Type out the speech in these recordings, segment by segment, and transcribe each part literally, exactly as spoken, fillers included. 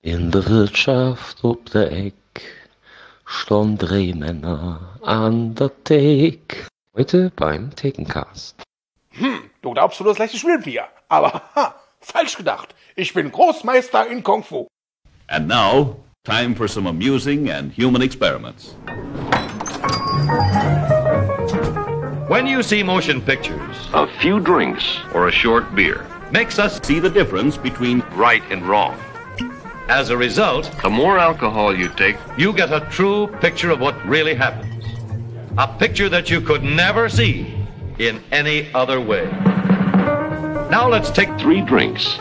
In der Wirtschaft ob der Eck stehen drei Männer an der Theke. Heute beim Thekencast. Hm, du glaubst, du das leichte Spiel mit mir. Aber, ha, falsch gedacht. Ich bin Großmeister in Kung Fu. And now, time for some amusing and human experiments. When you see motion pictures, a few drinks or a short beer Makes us see the difference between right and wrong. as a result, The more alcohol you take, you get a true picture of what really happens. A picture that you could never see in any other way. Now let's take three drinks.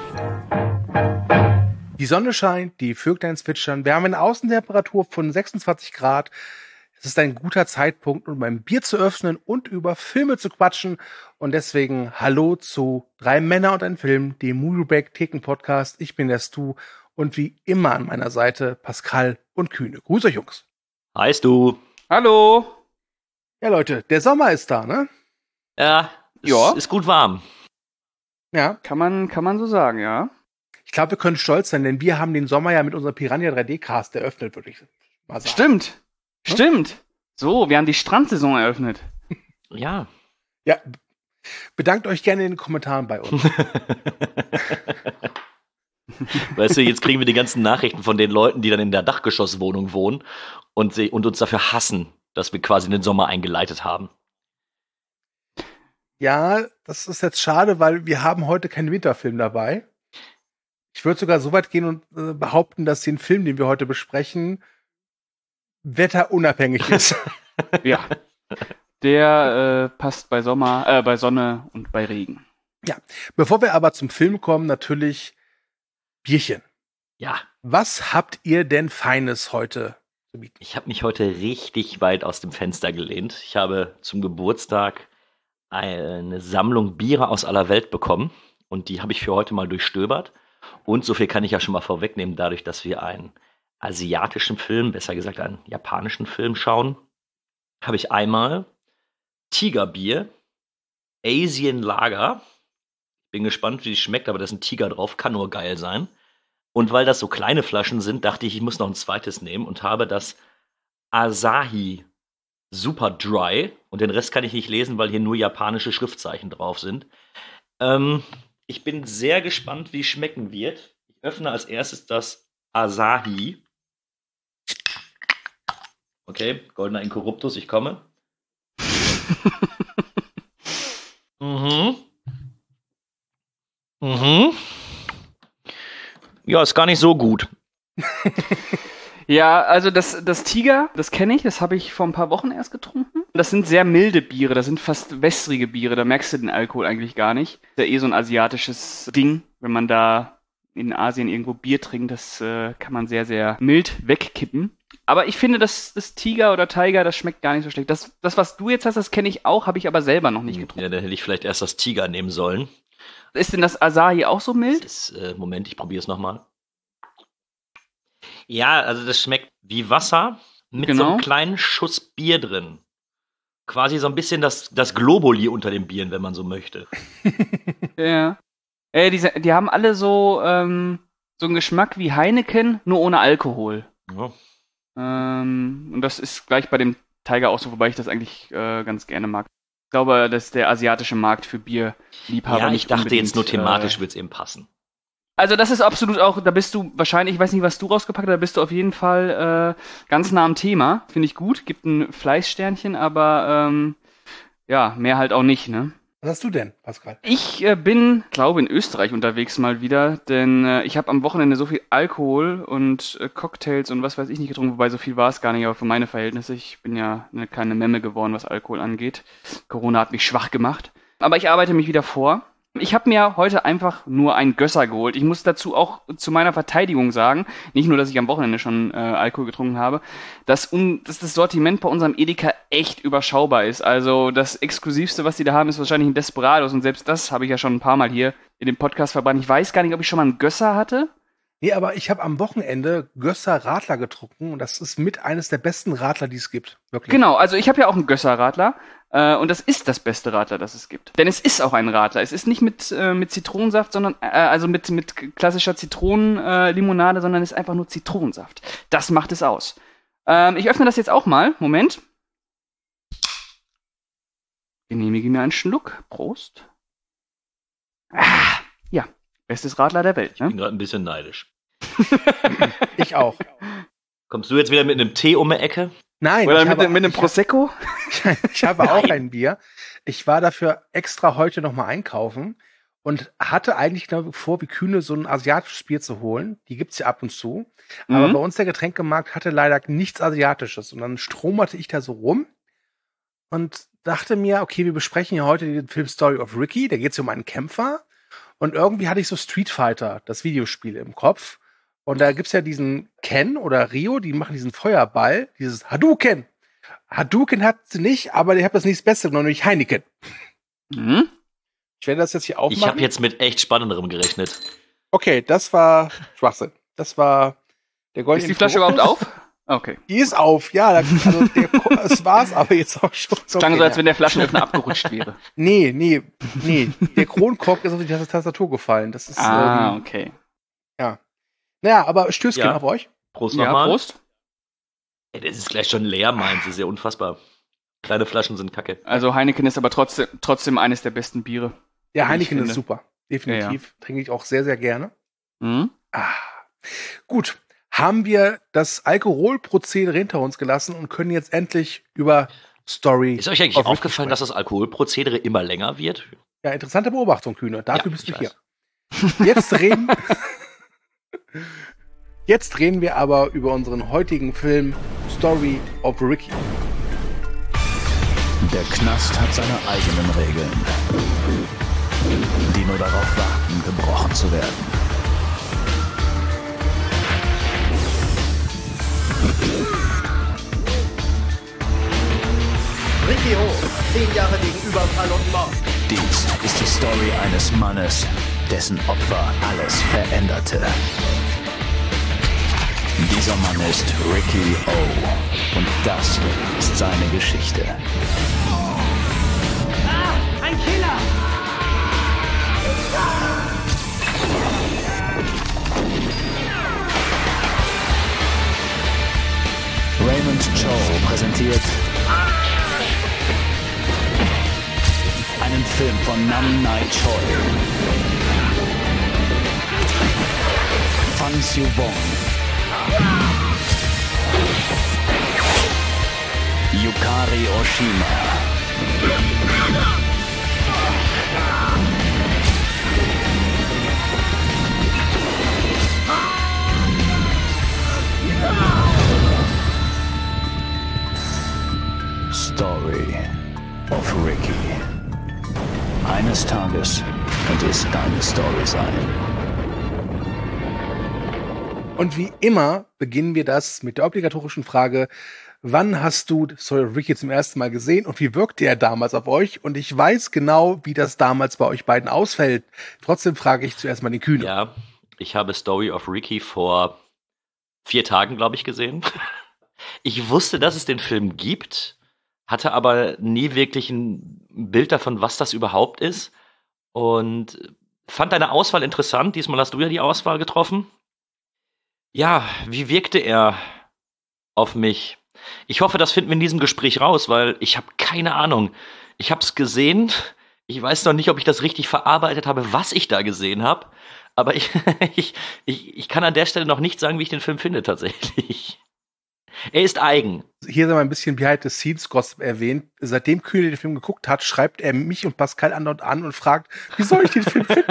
Die Sonne scheint, die Vöglein zwitschern. Wir haben eine Außentemperatur von sechsundzwanzig Grad. Es ist ein guter Zeitpunkt, um ein Bier zu öffnen und über Filme zu quatschen. Und deswegen hallo zu Drei Männer und ein Film, dem Movieback Theken Podcast. Ich bin der Stu und wie immer an meiner Seite Pascal und Kühne. Grüß euch, Jungs. Heißt du? Hallo. Ja, Leute, der Sommer ist da, ne? Ja, es Ja. ist gut warm. Ja. Kann man, kann man so sagen, ja. Ich glaube, wir können stolz sein, denn wir haben den Sommer ja mit unserem Piranha drei D Cast eröffnet, würde ich mal sagen. Stimmt. Stimmt. So, wir haben die Strandsaison eröffnet. Ja. Ja. Bedankt euch gerne in den Kommentaren bei uns. Weißt du, jetzt kriegen wir die ganzen Nachrichten von den Leuten, die dann in der Dachgeschosswohnung wohnen und, sie, und uns dafür hassen, dass wir quasi den Sommer eingeleitet haben. Ja, das ist jetzt schade, weil wir haben heute keinen Winterfilm dabei. Ich würde sogar so weit gehen und äh, behaupten, dass den Film, den wir heute besprechen, wetterunabhängig ist. Ja. Der äh, passt bei Sommer, äh, bei Sonne und bei Regen. Ja, bevor wir aber zum Film kommen, natürlich Bierchen. Ja, Was habt ihr denn Feines heute zu bieten? ich habe mich heute richtig weit aus dem Fenster gelehnt. Ich habe zum Geburtstag eine Sammlung Biere aus aller Welt bekommen und die habe ich für heute mal durchstöbert. Und so viel kann ich ja schon mal vorwegnehmen, dadurch, dass wir einen asiatischen Film, besser gesagt einen japanischen Film schauen, habe ich einmal Tigerbier, Asian Lager. Bin gespannt, wie es schmeckt, aber da ist ein Tiger drauf, kann nur geil sein. Und weil das so kleine Flaschen sind, dachte ich, ich muss noch ein zweites nehmen und habe das Asahi Super Dry. Und den Rest kann ich nicht lesen, weil hier nur japanische Schriftzeichen drauf sind. Ähm, ich bin sehr gespannt, wie es schmecken wird. Ich öffne als erstes das Asahi. Okay, goldener Inkorruptus, ich komme. mhm. Mhm. Ja, ist gar nicht so gut. Ja, also das, das Tiger, das kenne ich, das habe ich vor ein paar Wochen erst getrunken. Das sind sehr milde Biere, das sind fast wässrige Biere, da merkst du den Alkohol eigentlich gar nicht. Das ist ja eh so ein asiatisches Ding, wenn man da in Asien irgendwo Bier trinkt, das äh, kann man sehr, sehr mild wegkippen. Aber ich finde, das, das Tiger oder Tiger, das schmeckt gar nicht so schlecht. Das, das was du jetzt hast, das kenne ich auch, habe ich aber selber noch nicht getrunken. Ja, dann hätte ich vielleicht erst das Tiger nehmen sollen. Ist denn das Asahi auch so mild? Das ist, äh, Moment, ich probiere es nochmal. Ja, also das schmeckt wie Wasser mit so Genau. einem kleinen Schuss Bier drin. Quasi so ein bisschen das, das Globuli unter den Bieren, wenn man so möchte. Ja. Äh, die, die haben alle so, ähm, so einen Geschmack wie Heineken, nur ohne Alkohol. Ja. Ähm, und das ist gleich bei dem Tiger auch so, wobei ich das eigentlich äh, ganz gerne mag. Ich glaube, dass der asiatische Markt für Bierliebhaber Ja, ich nicht dachte unbedingt, jetzt nur thematisch Äh, wird es eben passen. also das ist absolut auch, da bist du wahrscheinlich, ich weiß nicht, was du rausgepackt hast, da bist du auf jeden Fall äh, ganz nah am Thema. Finde ich gut, gibt ein Fleißsternchen, aber ähm, ja, mehr halt auch nicht, ne? Was hast du denn, Pascal? Ich äh, bin, glaube in Österreich unterwegs mal wieder, denn äh, ich habe am Wochenende so viel Alkohol und äh, Cocktails und was weiß ich nicht getrunken, wobei so viel war es gar nicht, aber für meine Verhältnisse, ich bin ja eine kleine Memme geworden, was Alkohol angeht. Corona hat mich schwach gemacht. Aber ich arbeite mich wieder vor. Ich habe mir heute einfach nur einen Gösser geholt. Ich muss dazu auch zu meiner Verteidigung sagen, nicht nur, dass ich am Wochenende schon äh, Alkohol getrunken habe, dass, un, dass das Sortiment bei unserem Edeka echt überschaubar ist. Also das Exklusivste, was die da haben, ist wahrscheinlich ein Desperados und selbst das habe ich ja schon ein paar Mal hier in dem Podcast verbrannt. Ich weiß gar nicht, ob ich schon mal einen Gösser hatte. Nee, aber ich habe am Wochenende Gösser Radler getrunken und das ist mit eines der besten Radler, die es gibt. Wirklich. Genau, also ich habe ja auch einen Gösser-Radler. Äh, und das ist das beste Radler, das es gibt. Denn es ist auch ein Radler. Es ist nicht mit, äh, mit Zitronensaft, sondern äh, also mit, mit klassischer Zitronenlimonade, äh, sondern es ist einfach nur Zitronensaft. Das macht es aus. Ähm, ich öffne das jetzt auch mal. Moment. Genehmige mir einen Schluck. Prost. Ah, ja, bestes Radler der Welt. Ne? Ich bin gerade ein bisschen neidisch. Ich auch. Kommst du jetzt wieder mit einem Tee um die Ecke? Nein. Oder ich mit, habe, mit einem ich Prosecco? Hab, ich habe auch ein Bier. Ich war dafür extra heute nochmal einkaufen und hatte eigentlich genau vor, wie Kühne so ein asiatisches Bier zu holen. Die gibt's ja ab und zu. Mhm. Aber bei uns der Getränkemarkt hatte leider nichts Asiatisches. Und dann stromerte ich da so rum und dachte mir, okay, wir besprechen ja heute den Film Story of Ricky. Da geht's um einen Kämpfer. Und irgendwie hatte ich so Street Fighter, das Videospiel, im Kopf. Und da gibt's ja diesen Ken oder Ryo, die machen diesen Feuerball, dieses Hadouken. Hadouken hat sie nicht, aber ich habe das nächste Beste genommen, nämlich Heineken. Mhm. Ich werde das jetzt hier aufmachen. Ich habe jetzt mit echt Spannenderem gerechnet. Okay, das war Schwachsinn. Das war der goldene. Ist die Flasche überhaupt auf? Okay. Die ist auf, ja. Also der, es war's aber jetzt auch schon. Es klang so, als wenn der Flaschenöffner abgerutscht wäre. Nee, nee, nee. Der Kronkork ist auf die Tastatur gefallen. Das ist, ah, ähm, okay. Ja. Naja, aber Stößchen Ja. auf euch. Prost Ja, nochmal. Prost. Ey, das ist gleich schon leer, meint sie. Ist ja unfassbar. Kleine Flaschen sind kacke. Also Heineken ist aber trotzdem, trotzdem eines der besten Biere. Ja, Wie Heineken ich ist finde. super. Definitiv. Ja, Trinke ich auch sehr, sehr gerne. Mhm. Ah. Gut. Haben wir das Alkoholprozedere hinter uns gelassen und können jetzt endlich über Story. Ist euch eigentlich of Ricky aufgefallen, dass sprechen. das Alkoholprozedere immer länger wird? Ja, interessante Beobachtung, Kühne. Dafür Ja, bist du ich hier. weiß. Jetzt reden. Jetzt reden wir aber über unseren heutigen Film Story of Ricky. Der Knast hat seine eigenen Regeln, die nur darauf warten, gebrochen zu werden. Ricky O, zehn Jahre wegen Überfall und Mord. Dies ist die Story eines Mannes, dessen Opfer alles veränderte. Dieser Mann ist Ricky O. Und das ist seine Geschichte. Ah, ein Killer! Raymond Cho präsentiert einen Film von Nam Nai Choi, Fan Siu Bong, Yukari Oshima, Story of Ricky. Eines Tages könnte es deine Story sein. Und wie immer beginnen wir das mit der obligatorischen Frage: Wann hast du Story of Ricky zum ersten Mal gesehen und wie wirkte er damals auf euch? Und ich weiß genau, wie das damals bei euch beiden ausfällt. Trotzdem frage ich zuerst mal den Kühne. Ja, ich habe Story of Ricky vor vier Tagen, glaube ich, gesehen. Ich wusste, dass es den Film gibt, hatte aber nie wirklich ein Bild davon, was das überhaupt ist. Und fand deine Auswahl interessant. Diesmal hast du ja die Auswahl getroffen. Ja, wie wirkte er auf mich? Ich hoffe, das finden wir in diesem Gespräch raus, weil ich habe keine Ahnung. Ich habe es gesehen. Ich weiß noch nicht, ob ich das richtig verarbeitet habe, was ich da gesehen habe. Aber ich, ich, ich, ich kann an der Stelle noch nicht sagen, wie ich den Film finde tatsächlich. Er ist eigen. Hier sei mal ein bisschen Behind-the-Scenes-Gossip erwähnt. Seitdem Kühne den Film geguckt hat, schreibt er mich und Pascal andauernd an und fragt, wie soll ich den Film finden?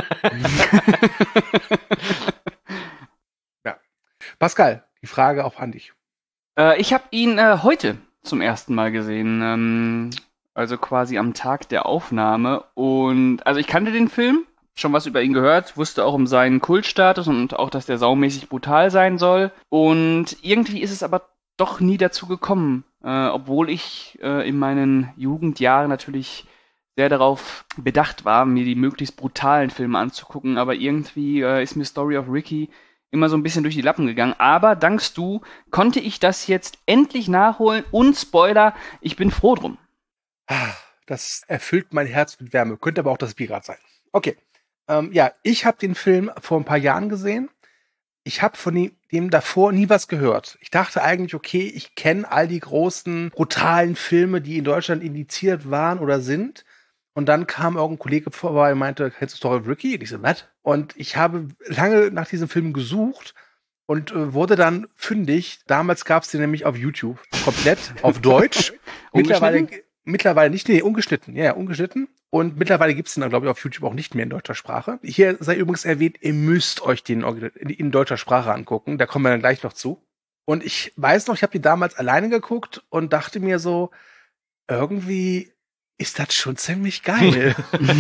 Ja. Pascal, die Frage auch an dich. Äh, ich habe ihn äh, heute zum ersten Mal gesehen. Ähm, also quasi am Tag der Aufnahme. Und also ich kannte den Film, schon was über ihn gehört, wusste auch um seinen Kultstatus und auch, dass der saumäßig brutal sein soll. Und irgendwie ist es aber doch nie dazu gekommen, äh, obwohl ich äh, in meinen Jugendjahren natürlich sehr darauf bedacht war, mir die möglichst brutalen Filme anzugucken, aber irgendwie äh, ist mir Story of Ricky immer so ein bisschen durch die Lappen gegangen. Aber dankst du, konnte ich das jetzt endlich nachholen und Spoiler, ich bin froh drum. Das erfüllt mein Herz mit Wärme. Könnte aber auch das Bier gerade sein. Okay. Ähm, ja, ich habe den Film vor ein paar Jahren gesehen. Ich habe von dem, dem davor nie was gehört. Ich dachte eigentlich, okay, ich kenne all die großen, brutalen Filme, die in Deutschland indiziert waren oder sind. Und dann kam irgendein Kollege vorbei und meinte, kennst du Story of Ricky? Und ich so, was? Und ich habe lange nach diesem Film gesucht und äh, wurde dann fündig. Damals gab es den nämlich auf YouTube. Komplett auf Deutsch. mittlerweile, mittlerweile nicht, nee, ungeschnitten. Ja, ungeschnitten. Und mittlerweile gibt es den dann, glaube ich, auf YouTube auch nicht mehr in deutscher Sprache. Hier sei übrigens erwähnt, ihr müsst euch den in, in deutscher Sprache angucken. Da kommen wir dann gleich noch zu. Und ich weiß noch, ich habe die damals alleine geguckt und dachte mir so, irgendwie ist das schon ziemlich geil.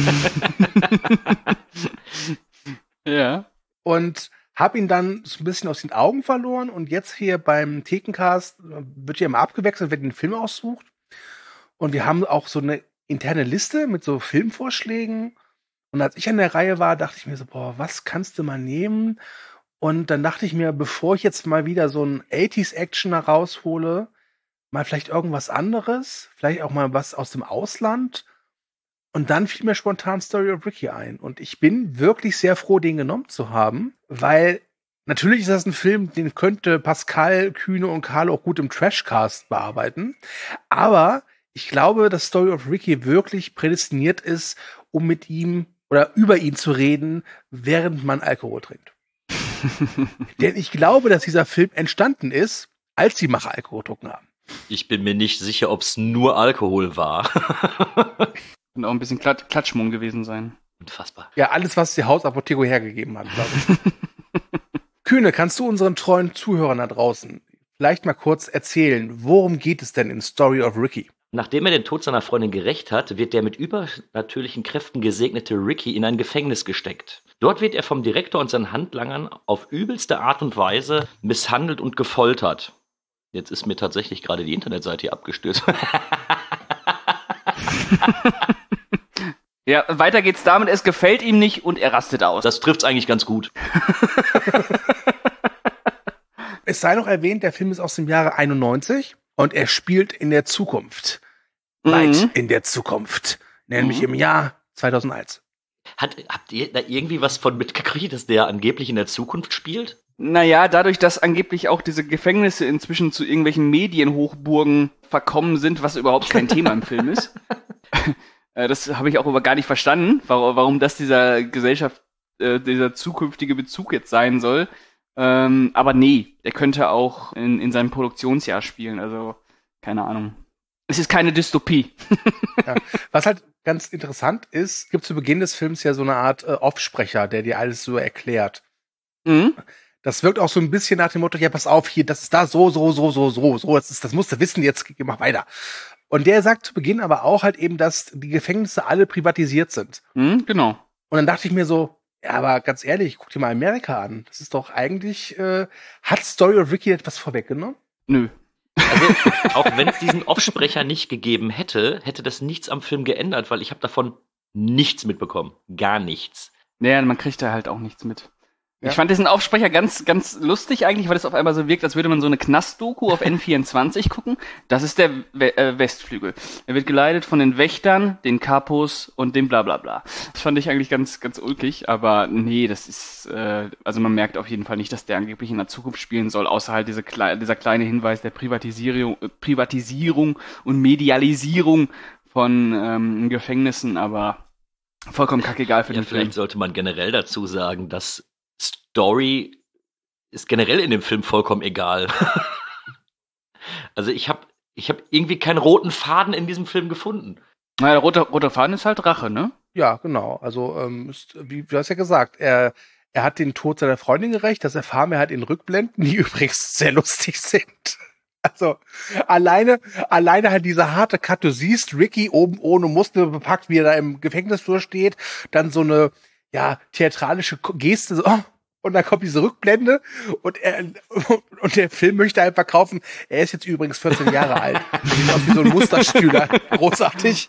Ja. Und habe ihn dann so ein bisschen aus den Augen verloren. Und jetzt hier beim Thekencast wird ja immer abgewechselt, wer den Film aussucht. Und wir haben auch so eine interne Liste mit so Filmvorschlägen. Und als ich an der Reihe war, dachte ich mir so, boah, was kannst du mal nehmen? Und dann dachte ich mir, bevor ich jetzt mal wieder so einen achtziger-Actioner raushole, mal vielleicht irgendwas anderes, vielleicht auch mal was aus dem Ausland. Und dann fiel mir spontan Story of Ricky ein. Und ich bin wirklich sehr froh, den genommen zu haben, weil natürlich ist das ein Film, den könnte Pascal, Kühne und Carlo auch gut im Trashcast bearbeiten. Aber ich glaube, dass Story of Ricky wirklich prädestiniert ist, um mit ihm oder über ihn zu reden, während man Alkohol trinkt. Denn ich glaube, dass dieser Film entstanden ist, als die Macher Alkohol getrunken haben. Ich bin mir nicht sicher, ob es nur Alkohol war. Und auch ein bisschen Klat- Klatschmumm gewesen sein. Unfassbar. Ja, alles, was die Hausapotheke hergegeben hat, glaube ich. Kühne, kannst du unseren treuen Zuhörern da draußen vielleicht mal kurz erzählen, worum geht es denn in Story of Ricky? Nachdem er den Tod seiner Freundin gerächt hat, wird der mit übernatürlichen Kräften gesegnete Ricky in ein Gefängnis gesteckt. Dort wird er vom Direktor und seinen Handlangern auf übelste Art und Weise misshandelt und gefoltert. Jetzt ist mir tatsächlich gerade die Internetseite hier abgestürzt. Ja, weiter geht's damit, es gefällt ihm nicht und er rastet aus. Das trifft's eigentlich ganz gut. Es sei noch erwähnt, der Film ist aus dem Jahre einundneunzig und er spielt in der Zukunft. Mhm. Weit in der Zukunft. Nämlich mhm. im Jahr zweitausendeins. Hat, habt ihr da irgendwie was von mitgekriegt, dass der angeblich in der Zukunft spielt? Naja, dadurch, dass angeblich auch diese Gefängnisse inzwischen zu irgendwelchen Medienhochburgen verkommen sind, was überhaupt kein Thema im Film ist. Das habe ich auch aber gar nicht verstanden, warum das dieser Gesellschaft, äh, dieser zukünftige Bezug jetzt sein soll. Ähm, aber nee, der könnte auch in, in seinem Produktionsjahr spielen, also keine Ahnung. Es ist keine Dystopie. Ja. Was halt ganz interessant ist, gibt zu Beginn des Films ja so eine Art äh, Offsprecher, der dir alles so erklärt. Mhm. Das wirkt auch so ein bisschen nach dem Motto, ja, pass auf, hier, das ist da so, so, so, so, so, so, das, ist, das musst du wissen, jetzt mach weiter. Und der sagt zu Beginn aber auch halt eben, dass die Gefängnisse alle privatisiert sind. Mhm, genau. Und dann dachte ich mir so, ja, aber ganz ehrlich, guck dir mal Amerika an. Das ist doch eigentlich, äh, hat Story of Ricky etwas vorweggenommen? Nö. Also, auch wenn es diesen Offsprecher nicht gegeben hätte, hätte das nichts am Film geändert, weil ich habe davon nichts mitbekommen. Gar nichts. Naja, man kriegt da halt auch nichts mit. Ja. Ich fand diesen Aufsprecher ganz, ganz lustig eigentlich, weil das auf einmal so wirkt, als würde man so eine Knast-Doku auf N vierundzwanzig gucken. Das ist der We- äh, Westflügel. Er wird geleitet von den Wächtern, den Kapos und dem Blablabla. Das fand ich eigentlich ganz, ganz ulkig, aber nee, das ist, äh, also man merkt auf jeden Fall nicht, dass der angeblich in der Zukunft spielen soll, außer halt diese Kle- dieser kleine Hinweis der Privatisierung, äh, Privatisierung und Medialisierung von ähm, Gefängnissen, aber vollkommen kackegal für ja, den Film. Vielleicht sollte man generell dazu sagen, dass Story ist generell in dem Film vollkommen egal. Also ich habe ich hab irgendwie keinen roten Faden in diesem Film gefunden. Naja, der rote, rote Faden ist halt Rache, ne? Ja, genau. Also, ähm, ist, wie du hast ja gesagt, er, er hat den Tod seiner Freundin gerächt. Das erfahren wir halt in Rückblenden, die übrigens sehr lustig sind. Also, alleine, alleine halt diese harte Cut. Du siehst Ricky oben ohne Muskel bepackt, wie er da im Gefängnisflur steht. Dann so eine, ja, theatralische Geste, so, oh, und dann kommt diese Rückblende und er, und der Film möchte einfach kaufen. Er ist jetzt übrigens vierzehn Jahre alt. Er sieht aus wie so ein Musterstühler. Großartig.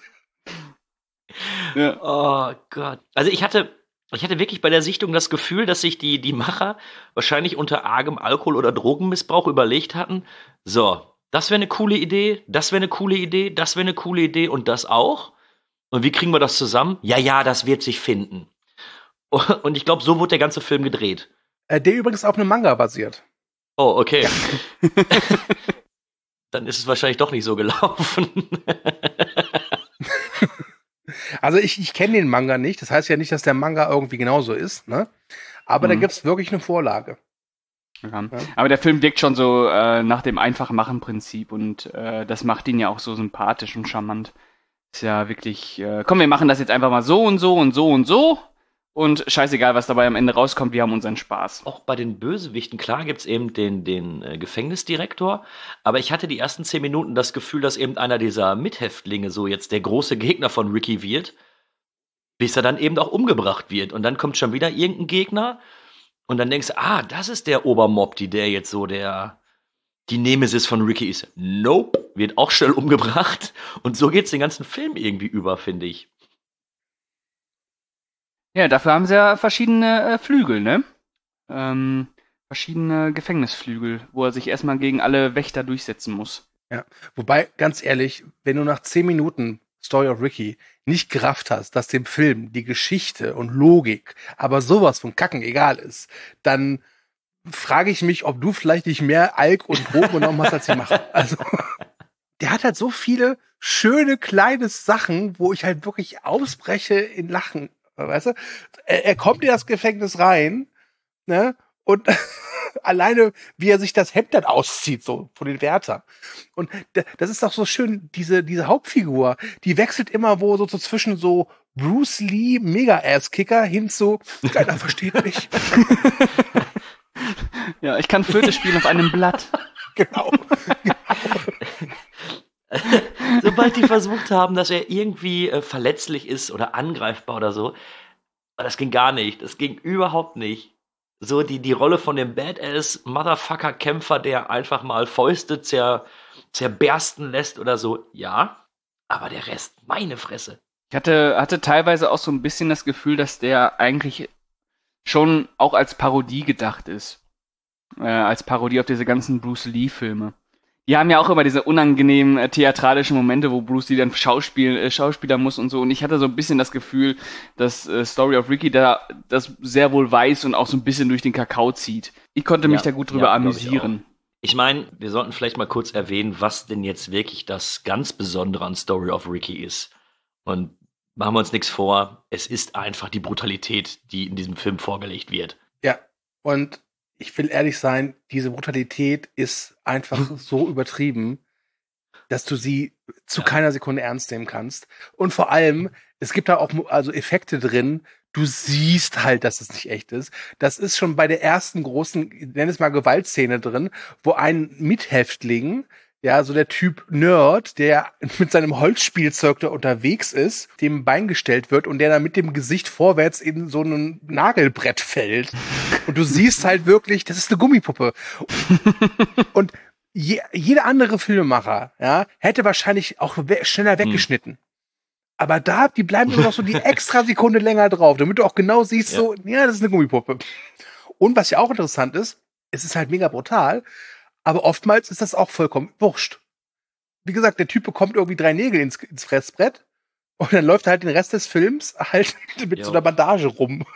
Ja. Oh Gott. Also ich hatte, ich hatte wirklich bei der Sichtung das Gefühl, dass sich die, die Macher wahrscheinlich unter argem Alkohol- oder Drogenmissbrauch überlegt hatten, so, das wäre eine coole Idee, das wäre eine coole Idee, das wäre eine coole Idee und das auch. Und wie kriegen wir das zusammen? Ja, ja, das wird sich finden. Und ich glaube, so wurde der ganze Film gedreht. Äh, der übrigens auf einem Manga basiert. Oh, okay. Ja. Dann ist es wahrscheinlich doch nicht so gelaufen. Also ich, ich kenne den Manga nicht. Das heißt ja nicht, dass der Manga irgendwie genauso ist, ne? Aber mhm. da gibt's wirklich eine Vorlage. Ja. Ja. Aber der Film wirkt schon so äh, nach dem Einfach-Machen-Prinzip und äh, das macht ihn ja auch so sympathisch und charmant. Ist ja wirklich, äh, komm, wir machen das jetzt einfach mal so und so und so und so und scheißegal, was dabei am Ende rauskommt, wir haben unseren Spaß. Auch bei den Bösewichten, klar gibt's eben den, den äh, Gefängnisdirektor, aber ich hatte die ersten zehn Minuten das Gefühl, dass eben einer dieser Mithäftlinge so jetzt der große Gegner von Ricky wird, bis er dann eben auch umgebracht wird und dann kommt schon wieder irgendein Gegner und dann denkst du, ah, das ist der Obermob, die der jetzt so der die Nemesis von Ricky ist. Nope, wird auch schnell umgebracht und so geht's den ganzen Film irgendwie über, finde ich. Ja, dafür haben sie ja verschiedene äh, Flügel, ne? Ähm, verschiedene Gefängnisflügel, wo er sich erstmal gegen alle Wächter durchsetzen muss. Ja, wobei, ganz ehrlich, wenn du nach zehn Minuten Story of Ricky nicht gerafft hast, dass dem Film die Geschichte und Logik aber sowas von Kacken egal ist, dann frage ich mich, ob du vielleicht nicht mehr Alk und Drogen genommen hast, als sie machen. Also, der hat halt so viele schöne, kleine Sachen, wo ich halt wirklich ausbreche in Lachen. Weißt du? Er, er kommt in das Gefängnis rein, ne? Und alleine, wie er sich das Hemd dann auszieht, so von den Wärtern. Und das ist doch so schön, diese, diese Hauptfigur, die wechselt immer wo so, so zwischen so Bruce Lee Mega-Ass-Kicker hin zu, keiner versteht mich. Ja, ich kann Flöte spielen auf einem Blatt. Genau. genau. Sobald die versucht haben, dass er irgendwie äh, verletzlich ist oder angreifbar oder so, das ging gar nicht. Das ging überhaupt nicht. So die, die Rolle von dem Badass-Motherfucker-Kämpfer, der einfach mal Fäuste zer, zerbersten lässt oder so, ja. Aber der Rest, meine Fresse. Ich hatte, hatte teilweise auch so ein bisschen das Gefühl, dass der eigentlich schon auch als Parodie gedacht ist. Äh, als Parodie auf diese ganzen Bruce Lee-Filme. Die haben ja auch immer diese unangenehmen äh, theatralischen Momente, wo Bruce Lee dann Schauspiel, äh, Schauspieler muss und so. Und ich hatte so ein bisschen das Gefühl, dass äh, Story of Ricky da das sehr wohl weiß und auch so ein bisschen durch den Kakao zieht. Ich konnte mich ja, da gut drüber ja, amüsieren. Ich, ich meine, wir sollten vielleicht mal kurz erwähnen, was denn jetzt wirklich das ganz Besondere an Story of Ricky ist. Und machen wir uns nichts vor, es ist einfach die Brutalität, die in diesem Film vorgelegt wird. Ja, und ich will ehrlich sein, diese Brutalität ist einfach so übertrieben, dass du sie zu ja. keiner Sekunde ernst nehmen kannst. Und vor allem, es gibt da auch also Effekte drin, du siehst halt, dass es nicht echt ist. Das ist schon bei der ersten großen, nenn es mal Gewaltszene drin, wo ein Mithäftling, ja, so der Typ Nerd, der mit seinem Holzspielzeug da unterwegs ist, dem Bein gestellt wird und der dann mit dem Gesicht vorwärts in so ein Nagelbrett fällt. Und du siehst halt wirklich, das ist eine Gummipuppe. Und je, jeder andere Filmemacher, ja, hätte wahrscheinlich auch we- schneller weggeschnitten. Hm. Aber da, die bleiben immer noch so die extra Sekunde länger drauf, damit du auch genau siehst, ja. so, ja, das ist eine Gummipuppe. Und was ja auch interessant ist, es ist halt mega brutal, aber oftmals ist das auch vollkommen wurscht. Wie gesagt, der Typ bekommt irgendwie drei Nägel ins, ins Fressbrett und dann läuft er halt den Rest des Films halt mit jo. so einer Bandage rum.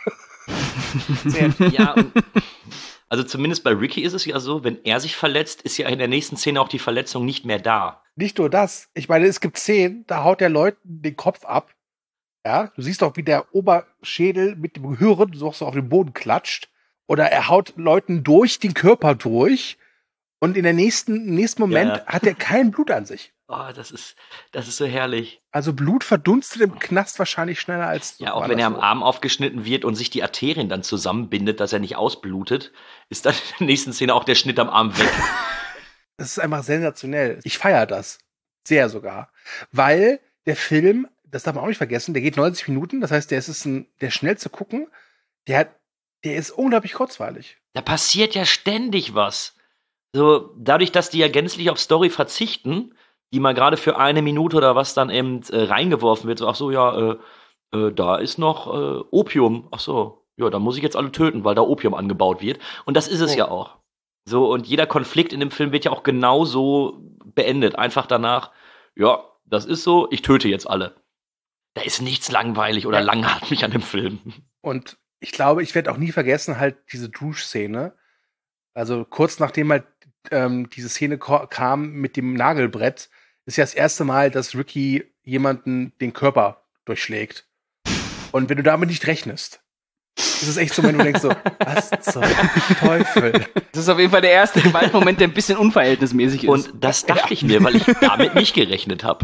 Ja, und, also zumindest bei Ricky ist es ja so, wenn er sich verletzt, ist ja in der nächsten Szene auch die Verletzung nicht mehr da. Nicht nur das. Ich meine, es gibt Szenen, da haut der Leuten den Kopf ab. Ja, du siehst auch, wie der Oberschädel mit dem Gehirn so auf den Boden klatscht. Oder er haut Leuten durch den Körper durch. Und in der nächsten, nächsten Moment ja. hat er kein Blut an sich. Oh, das ist, das ist so herrlich. Also Blut verdunstet im Knast wahrscheinlich schneller als... Ja, auch wenn er am so. Arm aufgeschnitten wird und sich die Arterien dann zusammenbindet, dass er nicht ausblutet, ist dann in der nächsten Szene auch der Schnitt am Arm weg. Das ist einfach sensationell. Ich feiere das. Sehr sogar. Weil der Film, das darf man auch nicht vergessen, der geht neunzig Minuten, das heißt, der ist ein, der schnell zu gucken, der hat, der ist unglaublich kurzweilig. Da passiert ja ständig was. So, dadurch, dass die ja gänzlich auf Story verzichten, die mal gerade für eine Minute oder was dann eben äh, reingeworfen wird, so, ach so, ja, äh, äh, da ist noch äh, Opium, ach so, ja, da muss ich jetzt alle töten, weil da Opium angebaut wird. Und das ist es oh. ja auch. So, und jeder Konflikt in dem Film wird ja auch genauso beendet. Einfach danach, ja, das ist so, ich töte jetzt alle. Da ist nichts langweilig oder Ja. langatmig an dem Film. Und ich glaube, ich werde auch nie vergessen, halt diese Duschszene. Also kurz nachdem halt ähm, diese Szene ko- kam mit dem Nagelbrett, ist ja das erste Mal, dass Ricky jemanden den Körper durchschlägt. Und wenn du damit nicht rechnest, ist es echt so, wenn du denkst so, was zum Teufel? Das ist auf jeden Fall der erste Gewaltmoment, der ein bisschen unverhältnismäßig ist. Und das dachte ich mir, weil ich damit nicht gerechnet habe.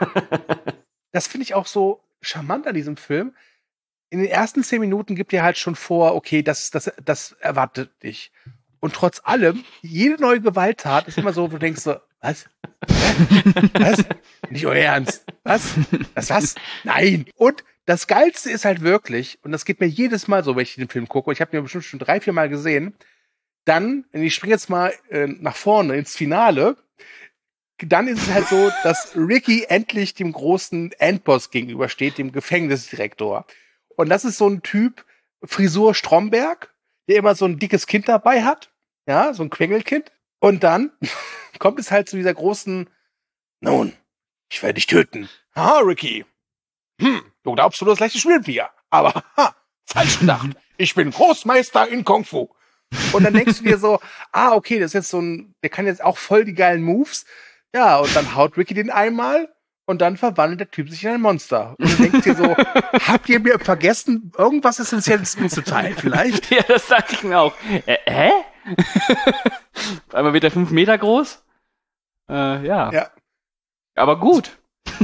Das finde ich auch so charmant an diesem Film. In den ersten zehn Minuten gibt dir halt schon vor, okay, das, das, das erwartet dich. Und trotz allem, jede neue Gewalttat ist immer so, wo du denkst so, was? Was? Nicht euer Ernst? Was? Das was? Nein. Und das Geilste ist halt wirklich, und das geht mir jedes Mal so, wenn ich den Film gucke, ich habe ihn bestimmt schon drei, vier Mal gesehen, dann, und ich springe jetzt mal äh, nach vorne ins Finale, dann ist es halt so, dass Ricky endlich dem großen Endboss gegenübersteht, dem Gefängnisdirektor. Und das ist so ein Typ, Frisur Stromberg, der immer so ein dickes Kind dabei hat, ja, so ein Quengelkind. Und dann kommt es halt zu dieser großen, nun, ich werde dich töten. Haha, Ricky. Hm, du glaubst, du das leichte Spielbier. Aber, ha, falsch gedacht. Ich bin Großmeister in Kung Fu. Und dann denkst du dir so, ah, okay, das ist jetzt so ein, der kann jetzt auch voll die geilen Moves. Ja, und dann haut Ricky den einmal und dann verwandelt der Typ sich in ein Monster. Und du denkst dir so, habt ihr mir vergessen, irgendwas Essentielles mitzuteilen vielleicht? Ja, das dachte ich mir auch. Äh, hä? Auf einmal wird er fünf Meter groß? Äh, ja. Ja. Aber gut.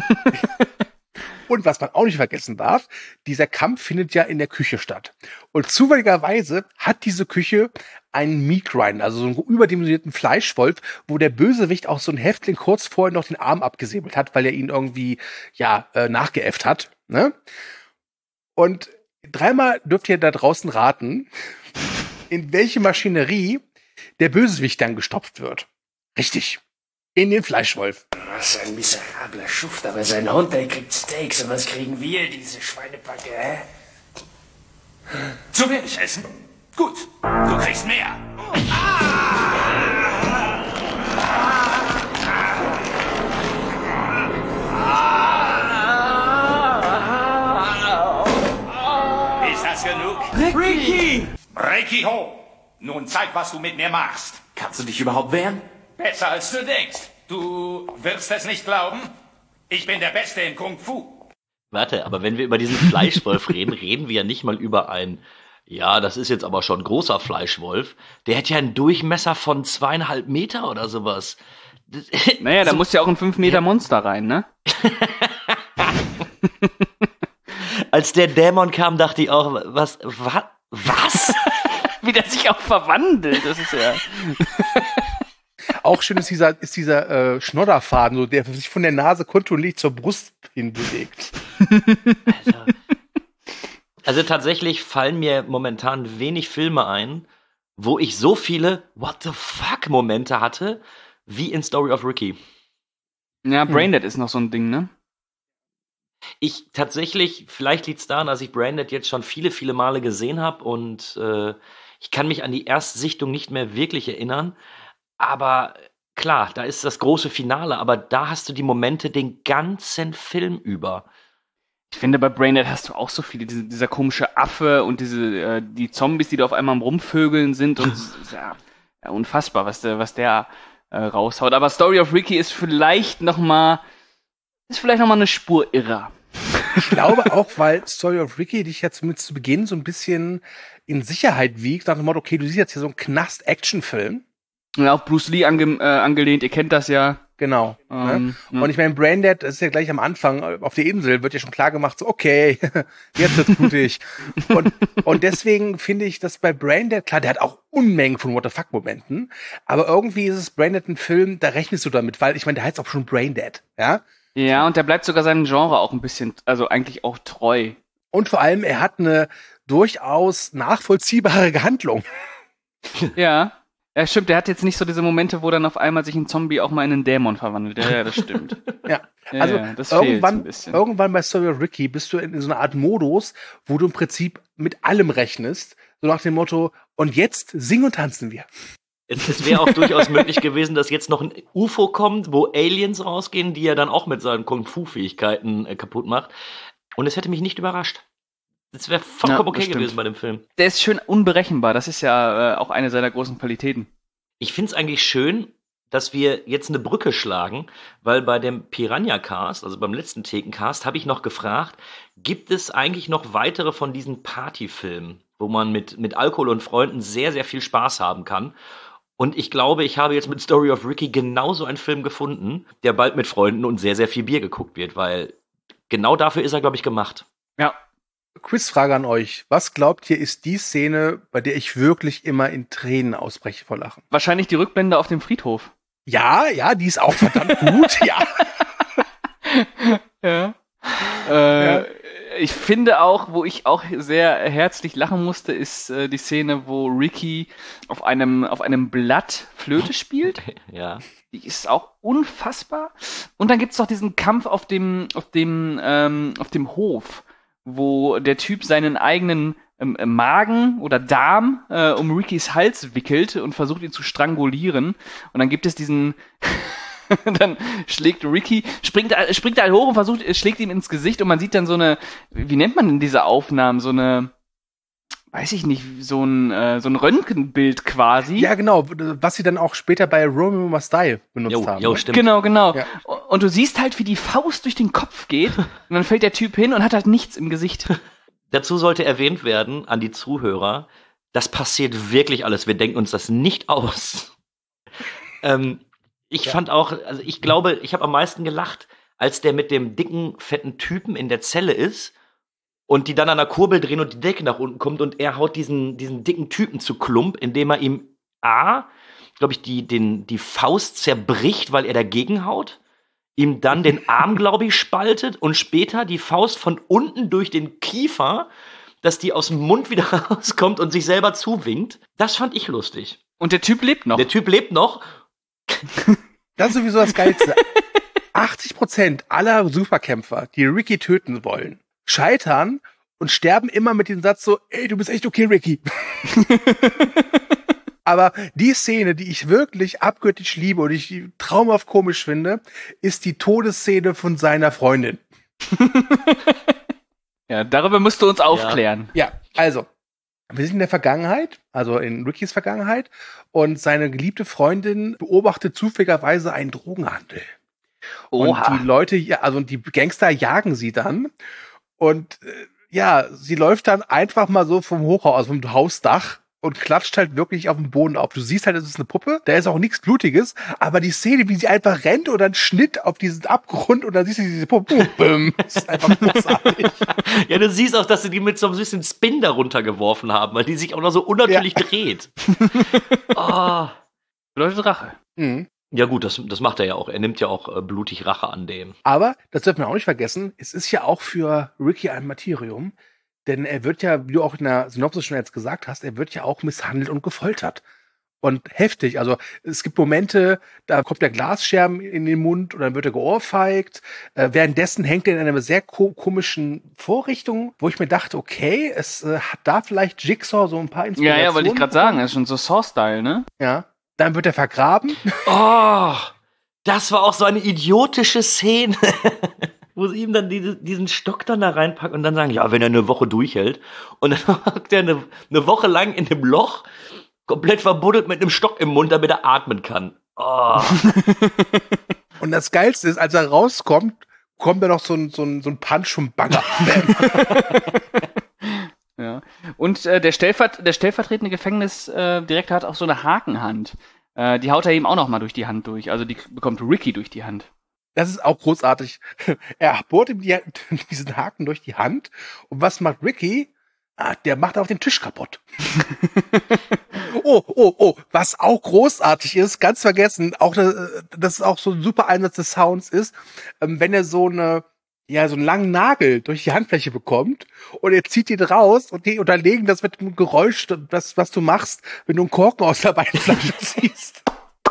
Und was man auch nicht vergessen darf, dieser Kampf findet ja in der Küche statt. Und zufälligerweise hat diese Küche einen Meat Grinder, also so einen überdimensionierten Fleischwolf, wo der Bösewicht auch so ein Häftling kurz vorher noch den Arm abgesäbelt hat, weil er ihn irgendwie, ja, äh, nachgeäfft hat, ne? Und dreimal dürft ihr da draußen raten, in welche Maschinerie der Bösewicht dann gestopft wird. Richtig. In den Fleischwolf. Was ein miserabler Schuft, aber sein Hund, der kriegt Steaks. Und was kriegen wir, diese Schweinebacke, hä? Zu wenig essen? Gut, du kriegst mehr. Ist das genug? Ricky! Ricky ho! Nun zeig, was du mit mir machst. Kannst du dich überhaupt wehren? Besser als du denkst. Du wirst es nicht glauben. Ich bin der Beste in Kung Fu. Warte, aber wenn wir über diesen Fleischwolf reden, reden wir ja nicht mal über einen, ja, das ist jetzt aber schon ein großer Fleischwolf. Der hat ja einen Durchmesser von zweieinhalb Meter oder sowas. Naja, da so, muss ja auch ein fünf Meter Monster rein, ne? Als der Dämon kam, dachte ich auch, was, was, was? Wie der sich auch verwandelt, das ist ja... Auch schön ist dieser, ist dieser äh, Schnodderfaden, so, der sich von der Nase kontinuierlich zur Brust hin bewegt. Also, also tatsächlich fallen mir momentan wenig Filme ein, wo ich so viele What the fuck Momente hatte, wie in Story of Ricky. Ja, Braindead hm. ist noch so ein Ding, ne? Ich tatsächlich, vielleicht liegt es daran, dass ich Braindead jetzt schon viele, viele Male gesehen habe und äh, ich kann mich an die Erstsichtung nicht mehr wirklich erinnern. Aber klar, da ist das große Finale, aber da hast du die Momente den ganzen Film über. Ich finde, bei Braindead hast du auch so viele, diese, dieser komische Affe und diese äh, die Zombies, die da auf einmal am Rumvögeln sind und ja, ja, unfassbar, was der, was der äh, raushaut. Aber Story of Ricky ist vielleicht noch mal, ist vielleicht noch mal eine Spur irrer. Ich glaube auch, weil Story of Ricky dich jetzt mit zu Beginn so ein bisschen in Sicherheit wiegt, nach dem Motto, okay, du siehst jetzt hier so einen Knast-Action-Film. Ja, auch Bruce Lee ange, äh, angelehnt, ihr kennt das ja. Genau. Ähm, ne? ja. Und ich meine, Braindead, das ist ja gleich am Anfang, auf der Insel wird ja schon klar gemacht, so, okay, jetzt wird's blutig. und, und deswegen finde ich, dass bei Braindead, klar, der hat auch Unmengen von What the fuck-Momenten, aber irgendwie ist es Braindead ein Film, da rechnest du damit, weil ich meine, der heißt auch schon Braindead, ja? Ja, und der bleibt sogar seinem Genre auch ein bisschen, also eigentlich auch treu. Und vor allem, er hat eine durchaus nachvollziehbare Handlung. Ja. Ja, stimmt, der hat jetzt nicht so diese Momente, wo dann auf einmal sich ein Zombie auch mal in einen Dämon verwandelt. Ja, ja, das stimmt. ja, ja, also ja, das irgendwann, ein bisschen. irgendwann bei Story of Ricky bist du in so einer Art Modus, wo du im Prinzip mit allem rechnest, so nach dem Motto, und jetzt singen und tanzen wir. Es, es wäre auch durchaus möglich gewesen, dass jetzt noch ein U F O kommt, wo Aliens rausgehen, die er dann auch mit seinen Kung-Fu-Fähigkeiten äh, kaputt macht. Und es hätte mich nicht überrascht. Das wäre vollkommen Ja, das okay stimmt. gewesen bei dem Film. Der ist schön unberechenbar. Das ist ja äh, auch eine seiner großen Qualitäten. Ich find's eigentlich schön, dass wir jetzt eine Brücke schlagen, weil bei dem Piranha-Cast, also beim letzten Thekencast, habe ich noch gefragt, gibt es eigentlich noch weitere von diesen Partyfilmen, wo man mit, mit Alkohol und Freunden sehr, sehr viel Spaß haben kann? Und ich glaube, ich habe jetzt mit Story of Ricky genauso einen Film gefunden, der bald mit Freunden und sehr, sehr viel Bier geguckt wird, weil genau dafür ist er, glaube ich, gemacht. Ja. Quizfrage an euch. Was glaubt ihr, ist die Szene, bei der ich wirklich immer in Tränen ausbreche vor Lachen? Wahrscheinlich die Rückblende auf dem Friedhof. Ja, ja, die ist auch verdammt gut, ja. Ja. Äh, Ja. Ich finde auch, wo ich auch sehr herzlich lachen musste, ist äh, die Szene, wo Ricky auf einem, auf einem Blatt Flöte spielt. Ja. Die ist auch unfassbar. Und dann gibt's doch diesen Kampf auf dem, auf dem, ähm, auf dem Hof, wo der Typ seinen eigenen ähm, Magen oder Darm äh, um Rickys Hals wickelt und versucht ihn zu strangulieren. Und dann gibt es diesen, dann schlägt Ricky, springt, springt er halt hoch und versucht, schlägt ihm ins Gesicht und man sieht dann so eine, wie nennt man denn diese Aufnahmen, so eine, weiß ich nicht, so ein, äh, so ein Röntgenbild quasi. Ja, genau, was sie dann auch später bei Romeo Must Die benutzt Jo, haben. jo, ne? stimmt. Genau, genau. Ja. Und du siehst halt, wie die Faust durch den Kopf geht und dann fällt der Typ hin und hat halt nichts im Gesicht. Dazu sollte erwähnt werden an die Zuhörer, das passiert wirklich alles. Wir denken uns das nicht aus. ähm, ich Ja. fand auch, also ich glaube, ich habe am meisten gelacht, als der mit dem dicken, fetten Typen in der Zelle ist und die dann an der Kurbel drehen und die Decke nach unten kommt und er haut diesen, diesen dicken Typen zu Klump, indem er ihm A, glaube ich, die, den, die Faust zerbricht, weil er dagegen haut, ihm dann den Arm, glaube ich, spaltet und später die Faust von unten durch den Kiefer, dass die aus dem Mund wieder rauskommt und sich selber zuwinkt. Das fand ich lustig. Und der Typ lebt noch. Der Typ lebt noch. Das ist sowieso das Geilste. achtzig Prozent aller Superkämpfer, die Ricky töten wollen, scheitern und sterben immer mit dem Satz so, ey, du bist echt okay, Ricky. Aber die Szene, die ich wirklich abgöttisch liebe und ich traumhaft komisch finde, ist die Todesszene von seiner Freundin. Ja, darüber musst du uns aufklären. Ja, also, wir sind in der Vergangenheit, also in Rickys Vergangenheit, und seine geliebte Freundin beobachtet zufälligerweise einen Drogenhandel. Oha. Und die Leute, ja, also die Gangster jagen sie dann. Und äh, ja, sie läuft dann einfach mal so vom Hochhaus, also vom Hausdach und klatscht halt wirklich auf den Boden auf. Du siehst halt, es ist eine Puppe, da ist auch nichts Blutiges, aber die Szene, wie sie einfach rennt und dann Schnitt auf diesen Abgrund und dann siehst du diese Puppe, bum, das ist einfach großartig. Ja, du siehst auch, dass sie die mit so ein bisschen Spin darunter geworfen haben, weil die sich auch noch so unnatürlich Ja. dreht. Oh. Bedeutet Rache. Mhm. Ja gut, das, das macht er ja auch. Er nimmt ja auch äh, blutig Rache an dem. Aber, das dürfen wir auch nicht vergessen, es ist ja auch für Ricky ein Martyrium, denn er wird ja, wie du auch in der Synopsis schon jetzt gesagt hast, er wird ja auch misshandelt und gefoltert. Und heftig, also es gibt Momente, da kommt der Glasscherben in den Mund und dann wird er geohrfeigt. Äh, währenddessen hängt er in einer sehr ko- komischen Vorrichtung, wo ich mir dachte, okay, es äh, hat da vielleicht Jigsaw so ein paar Ja, Inspirationen. ja, wollte ich gerade sagen, das ist schon so Saw-Style, ne? Ja. Dann wird er vergraben. Oh, das war auch so eine idiotische Szene, wo sie ihm dann diese, diesen Stock dann da reinpacken und dann sagen, ja, wenn er eine Woche durchhält. Und dann hockt er eine, eine Woche lang in dem Loch, komplett verbuddelt mit einem Stock im Mund, damit er atmen kann. Oh. Und das Geilste ist, als er rauskommt, kommt da noch so ein, so ein, so ein Punch vom Bagger. Ja. Und äh, der, Stellvert der stellvertretende Gefängnisdirektor hat auch so eine Hakenhand. Äh, die haut er ihm auch noch mal durch die Hand durch. Also die bekommt Ricky durch die Hand. Das ist auch großartig. Er bohrt ihm die, diesen Haken durch die Hand. Und was macht Ricky? Ah, der macht auf den Tisch kaputt. oh, oh, oh. Was auch großartig ist, ganz vergessen, auch das, das ist auch so ein super Einsatz des Sounds ist, ähm, wenn er so eine ja, so einen langen Nagel durch die Handfläche bekommt und er zieht ihn raus und die unterlegen das mit dem Geräusch, das, was du machst, wenn du einen Korken aus der Weinflasche ziehst.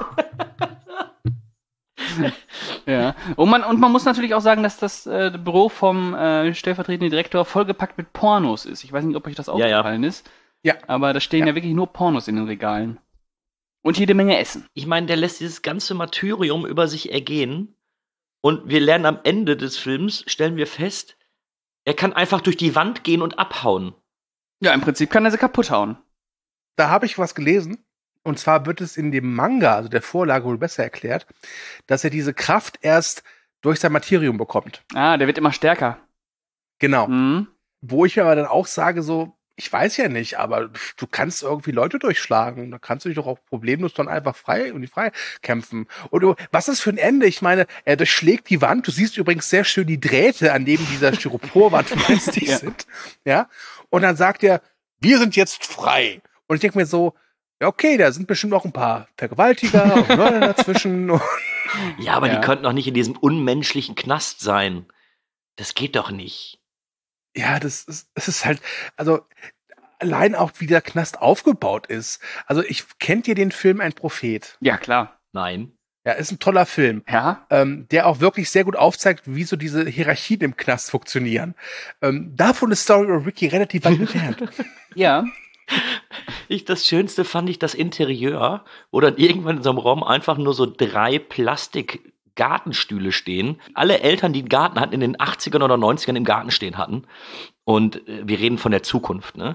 Ja. Und man, und man muss natürlich auch sagen, dass das äh, Büro vom äh, stellvertretenden Direktor vollgepackt mit Pornos ist. Ich weiß nicht, ob euch das aufgefallen ja, ja. ist. Ja. Aber da stehen ja. ja wirklich nur Pornos in den Regalen. Und jede Menge Essen. Ich meine, der lässt dieses ganze Martyrium über sich ergehen. Und wir lernen am Ende des Films, stellen wir fest, Er kann einfach durch die Wand gehen und abhauen. Ja, im Prinzip kann er sie kaputt hauen. Da habe ich was gelesen. Und zwar wird es in dem Manga, also der Vorlage, wohl besser erklärt, dass er diese Kraft erst durch sein Materium bekommt. Ah, der wird immer stärker. Genau. Mhm. Wo ich mir aber dann auch sage, so, ich weiß ja nicht, aber du kannst irgendwie Leute durchschlagen. Da kannst du dich doch auch problemlos dann einfach frei und die frei kämpfen. Und du, was ist für ein Ende? Ich meine, er durchschlägt die Wand. Du siehst übrigens sehr schön die Drähte, an denen dieser Styroporwand befestigt Ja. sind. Ja. Und dann sagt er, wir sind jetzt frei. Und ich denke mir so, ja, okay, da sind bestimmt auch ein paar Vergewaltiger und Leute dazwischen. Ja, aber Ja. die könnten doch nicht in diesem unmenschlichen Knast sein. Das geht doch nicht. Ja, das ist, das ist halt, also allein auch, wie der Knast aufgebaut ist. Also ich kennt ihr den Film Ein Prophet? Ja, klar. Nein. Ja, ist ein toller Film, Ja. ähm, der auch wirklich sehr gut aufzeigt, wie so diese Hierarchien im Knast funktionieren. Ähm, davon ist Story of Ricky relativ weit entfernt. Ja. Ich, das Schönste fand ich das Interieur, wo dann irgendwann in so einem Raum einfach nur so drei Plastik-Gartenstühle stehen. Alle Eltern, die einen Garten hatten, in den achtzigern oder neunzigern im Garten stehen hatten. Und äh, wir reden von der Zukunft, ne?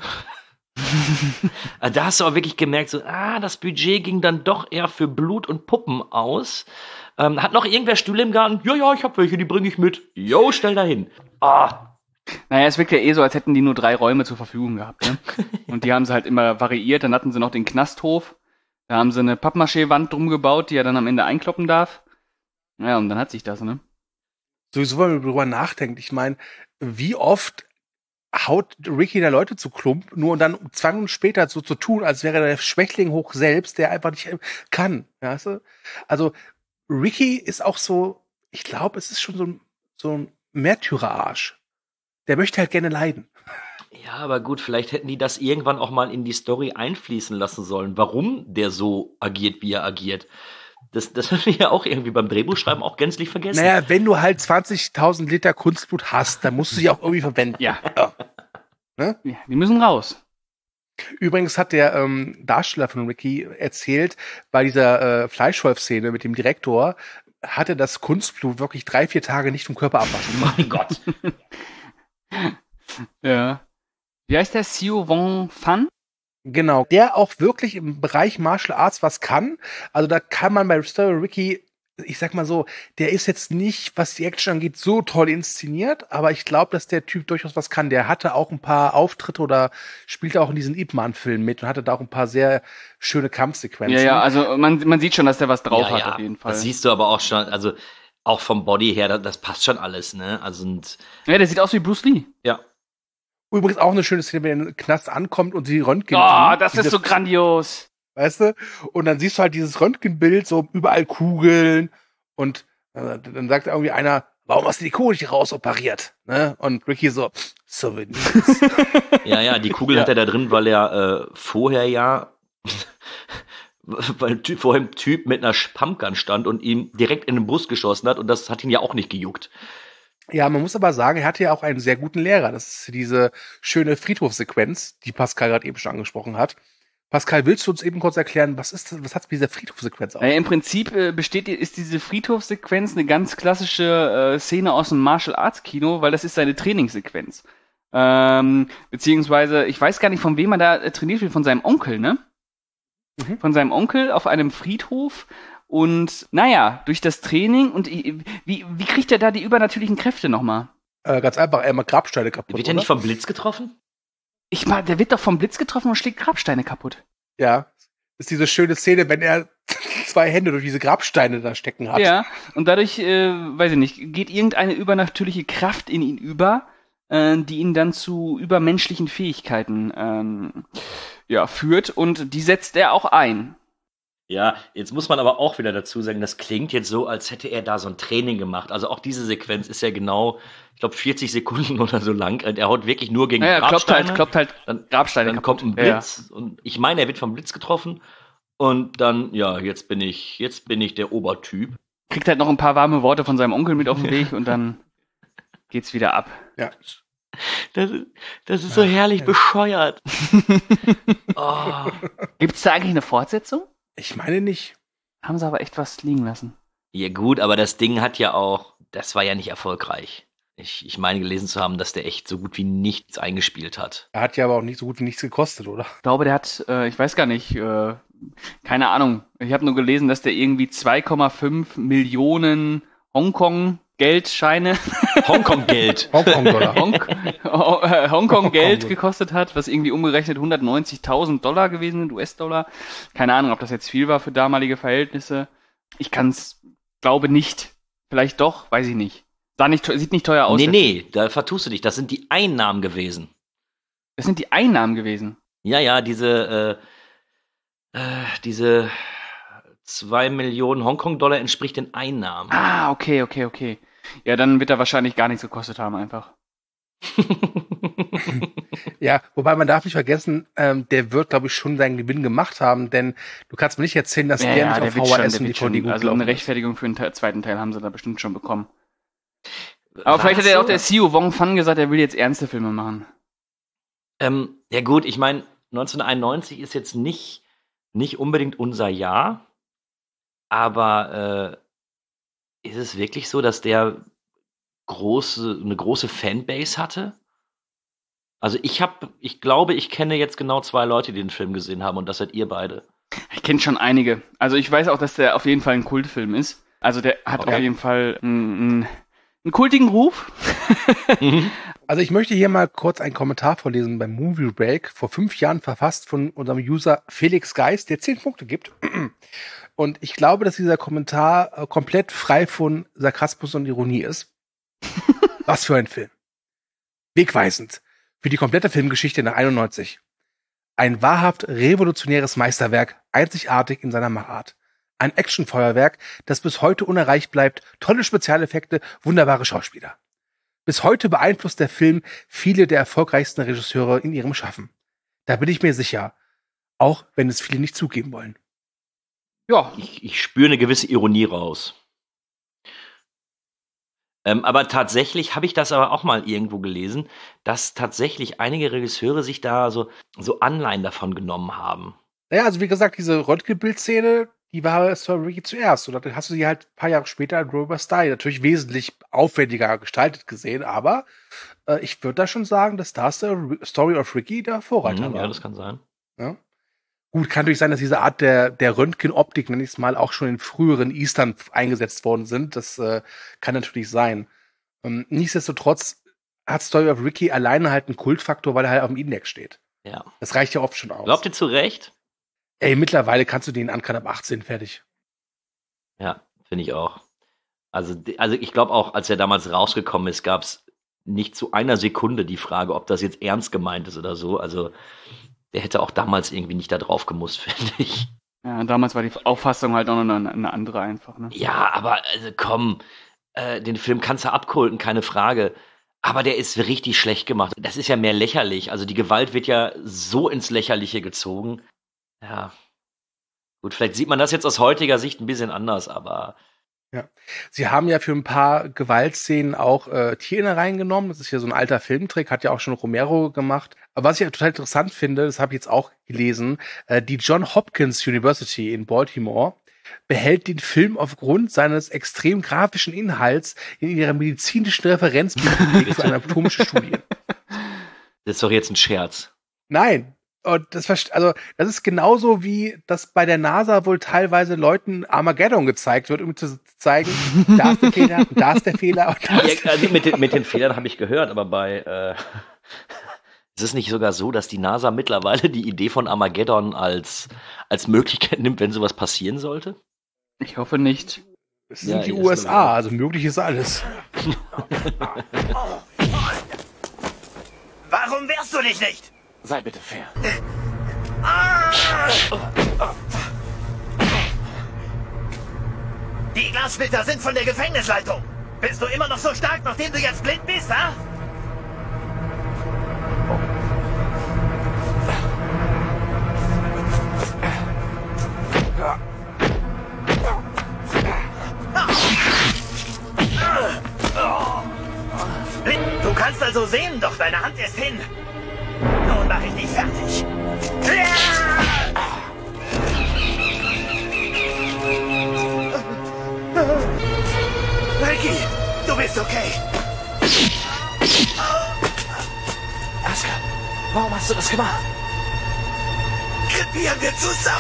Da hast du auch wirklich gemerkt, so, ah, das Budget ging dann doch eher für Blut und Puppen aus. Ähm, hat noch irgendwer Stühle im Garten? Ja, ja, ich hab welche, die bringe ich mit. Jo, stell da hin. Ah, Naja, es wirkt ja eh so, als hätten die nur drei Räume zur Verfügung gehabt, ne? Und die haben sie halt immer variiert. Dann hatten sie noch den Knasthof. Da haben sie eine Pappmaché-Wand drum gebaut, die er dann am Ende einkloppen darf. Ja, und dann hat sich das, ne? Sowieso, wenn man darüber nachdenkt, ich meine, wie oft haut Ricky da Leute zu Klump, nur und dann zwei Minuten später so zu tun, als wäre der Schwächling hoch selbst, der einfach nicht kann. Weißt du? Also Ricky ist auch so, ich glaube, es ist schon so ein, so ein Märtyrerarsch. Der möchte halt gerne leiden. ja, aber gut, vielleicht hätten die das irgendwann auch mal in die Story einfließen lassen sollen, warum der so agiert, wie er agiert. Das, das haben wir ja auch irgendwie beim Drehbuchschreiben auch gänzlich vergessen. Naja, wenn du halt zwanzigtausend Liter Kunstblut hast, dann musst du sie auch irgendwie verwenden. Ja. Ja. Ne? Ja, die müssen raus. Übrigens hat der ähm, Darsteller von Ricky erzählt, bei dieser äh, Fleischwolf-Szene mit dem Direktor, hatte das Kunstblut wirklich drei, vier Tage nicht vom Körper abwaschen. Mein Gott. Ja. Wie heißt der? Xiu Wong Fan? Genau, der auch wirklich im Bereich Martial Arts was kann. Also da kann man bei Story Ricky, ich sag mal so, der ist jetzt nicht, was die Action angeht, so toll inszeniert, aber ich glaube, dass der Typ durchaus was kann. Der hatte auch ein paar Auftritte oder spielte auch in diesen Ip Man-Filmen mit und hatte da auch ein paar sehr schöne Kampfsequenzen. Ja, ja, also man, man sieht schon, dass der was drauf ja, hat, ja, auf jeden Fall. Das siehst du aber auch schon, also auch vom Body her, das, das passt schon alles, ne? Also und, Ja, der sieht aus wie Bruce Lee. ja. Übrigens auch eine schöne Szene, wenn er in den Knast ankommt und sie Röntgen. Oh, das diese- ist so grandios. Weißt du? Und dann siehst du halt dieses Röntgenbild, so überall Kugeln. Und äh, dann sagt irgendwie einer, warum hast du die Kugel nicht rausoperiert? Ne? Und Ricky so, Souvenirs. Ja, ja, die Kugel Ja. hat er da drin, weil er äh, vorher ja, weil ein Typ, vorher ein Typ mit einer Pumpgun stand und ihm direkt in den Brust geschossen hat und das hat ihn ja auch nicht gejuckt. Ja, man muss aber sagen, er hatte ja auch einen sehr guten Lehrer. Das ist diese schöne Friedhofsequenz, die Pascal gerade eben schon angesprochen hat. Pascal, willst du uns eben kurz erklären, was ist das, was hat mit dieser Friedhofsequenz auf? Naja, im Prinzip äh, besteht, ist diese Friedhofsequenz eine ganz klassische äh, Szene aus dem Martial Arts Kino, weil das ist seine Trainingssequenz. Ähm, beziehungsweise, ich weiß gar nicht, von wem er da äh, trainiert wird, von seinem Onkel, ne? Mhm. Von seinem Onkel auf einem Friedhof. Und naja, durch das Training und i- wie, wie kriegt er da die übernatürlichen Kräfte nochmal? Äh, ganz einfach, er macht Grabsteine kaputt. Wird er oder? nicht vom Blitz getroffen? Ich mal, der wird doch vom Blitz getroffen und schlägt Grabsteine kaputt. Ja. Das ist diese schöne Szene, wenn er zwei Hände durch diese Grabsteine da stecken hat. Ja, und dadurch, äh, weiß ich nicht, geht irgendeine übernatürliche Kraft in ihn über, äh, die ihn dann zu übermenschlichen Fähigkeiten ähm, ja, führt und die setzt er auch ein. Ja, jetzt muss man aber auch wieder dazu sagen, das klingt jetzt so, als hätte er da so ein Training gemacht. Also auch diese Sequenz ist ja genau, ich glaube, vierzig Sekunden oder so lang. Und er haut wirklich nur gegen Ja, ja, kloppt Grabsteine. halt, kloppt halt Dann, Grabsteine dann kaputt. kommt ein Ja, Blitz und ich meine, er wird vom Blitz getroffen und dann, ja, jetzt bin ich, jetzt bin ich der Obertyp. kriegt halt noch ein paar warme Worte von seinem Onkel mit auf den Weg und dann geht's wieder ab. Ja. Das, ist- das ist so herrlich bescheuert. Oh. Gibt's da eigentlich eine Fortsetzung? Ich meine nicht. Haben sie aber echt was liegen lassen. Ja gut, aber das Ding hat ja auch, das war ja nicht erfolgreich. Ich, ich meine gelesen zu haben, dass der echt so gut wie nichts eingespielt hat. Er hat ja aber auch nicht so gut wie nichts gekostet, oder? Ich glaube, der hat, äh, ich weiß gar nicht, äh, keine Ahnung. Ich habe nur gelesen, dass der irgendwie zwei Komma fünf Millionen Hongkong-Geldscheine Hongkong-Geld. Hongkong-Dollar. Hong äh, Hongkong-Geld gekostet hat, was irgendwie umgerechnet hundertneunzigtausend Dollar gewesen sind, U S-Dollar. Keine Ahnung, ob das jetzt viel war für damalige Verhältnisse. Ich kann's, glaube nicht. Vielleicht doch, weiß ich nicht. Sah nicht, sieht nicht teuer aus. Nee, nee, da vertust du dich. Das sind die Einnahmen gewesen. Das sind die Einnahmen gewesen? Ja, ja, diese, äh, äh, diese zwei Millionen Hongkong-Dollar entspricht den Einnahmen. Ah, okay, okay, okay. Ja, dann wird er wahrscheinlich gar nichts gekostet haben, einfach. Ja, wobei man darf nicht vergessen, ähm, der wird, glaube ich, schon seinen Gewinn gemacht haben, denn du kannst mir nicht erzählen, dass ja, der ja, nicht der auf wird V H schon, S der und wird D V D schon, gut also eine gelaufen ist. Rechtfertigung für den Te- zweiten Teil haben sie da bestimmt schon bekommen. Aber War vielleicht hat das ja so? auch der C E O Wong Fan gesagt, er will jetzt ernste Filme machen. Ähm, ja gut, ich meine, neunzehnhunderteinundneunzig ist jetzt nicht, nicht unbedingt unser Jahr, aber äh, ist es wirklich so, dass der große, eine große Fanbase hatte? Also ich habe, ich glaube, ich kenne jetzt genau zwei Leute, die den Film gesehen haben und das seid ihr beide. Ich kenne schon einige. Also ich weiß auch, dass der auf jeden Fall ein Kultfilm ist. Also der hat Okay. auf jeden Fall einen, einen, einen kultigen Ruf. Also ich möchte hier mal kurz einen Kommentar vorlesen beim Movie Break, vor fünf Jahren verfasst von unserem User Felix Geist, der zehn Punkte gibt. Und ich glaube, dass dieser Kommentar äh, komplett frei von Sarkasmus und Ironie ist. Was für ein Film. Wegweisend für die komplette Filmgeschichte nach einundneunzig. Ein wahrhaft revolutionäres Meisterwerk, einzigartig in seiner Machart. Ein Actionfeuerwerk, das bis heute unerreicht bleibt, tolle Spezialeffekte, wunderbare Schauspieler. Bis heute beeinflusst der Film viele der erfolgreichsten Regisseure in ihrem Schaffen. Da bin ich mir sicher, auch wenn es viele nicht zugeben wollen. Ja, Ich, ich spüre eine gewisse Ironie raus. Ähm, aber tatsächlich habe ich das aber auch mal irgendwo gelesen, dass tatsächlich einige Regisseure sich da so, so Anleihen davon genommen haben. Naja, also wie gesagt, diese Röntgenbild-Szene, die war Sir Ricky zuerst. Und dann hast du sie halt ein paar Jahre später in Rover Style natürlich wesentlich aufwendiger gestaltet gesehen. Aber äh, ich würde da schon sagen, dass da Sir Story of Ricky der Vorreiter Mhm, war. ja, das kann sein. Ja. Gut, kann natürlich sein, dass diese Art der, der Röntgenoptik, nenne ich es mal, auch schon in früheren Eastern eingesetzt worden sind. Das äh, kann natürlich sein. Ähm, nichtsdestotrotz hat Story of Ricky alleine halt einen Kultfaktor, weil er halt auf dem Index steht. Ja. Das reicht ja oft schon aus. Glaubt ihr zu Recht? Ey, mittlerweile kannst du den ankann ab achtzehn fertig. Ja, finde ich auch. Also, die- also ich glaube auch, als er damals rausgekommen ist, gab es nicht zu einer Sekunde die Frage, ob das jetzt ernst gemeint ist oder so. Also der hätte auch damals irgendwie nicht da drauf gemusst, finde ich. ja, damals war die Auffassung halt auch noch eine, eine andere einfach. Ne? Ja, aber also komm, äh, den Film kannst du abkulten, keine Frage. Aber der ist richtig schlecht gemacht. Das ist ja mehr lächerlich. Also die Gewalt wird ja so ins Lächerliche gezogen. Ja. Gut, vielleicht sieht man das jetzt aus heutiger Sicht ein bisschen anders, aber Sie haben ja für ein paar Gewaltszenen auch äh, Tiere reingenommen. Das ist ja so ein alter Filmtrick, hat ja auch schon Romero gemacht. Aber was ich ja total interessant finde, das habe ich jetzt auch gelesen, äh, die John Hopkins University in Baltimore behält den Film aufgrund seines extrem grafischen Inhalts in ihrer medizinischen Referenzbibliothek für anatomische Studien. das ist doch jetzt ein Scherz. Nein. Und das, verst- also, das ist genauso wie, dass bei der NASA wohl teilweise Leuten Armageddon gezeigt wird, um zu zeigen, da ist der Fehler, und da ist der Fehler. Und da ist Ja, also mit, den, mit den Fehlern habe ich gehört, aber bei äh, ist es nicht sogar so, dass die NASA mittlerweile die Idee von Armageddon als, als Möglichkeit nimmt, wenn sowas passieren sollte? Ich hoffe nicht. Es sind Ja, die das U S glaube ich A, auch. also möglich ist alles. Warum wehrst du dich nicht? Sei bitte fair. Die Glassplitter sind von der Gefängnisleitung. Bist du immer noch so stark, nachdem du jetzt blind bist, ha? Blind, du kannst also sehen, doch deine Hand ist hin. Nun mache ich dich fertig. Ricky, du bist okay. Aska, warum hast du das gemacht? Krepieren wir zusammen!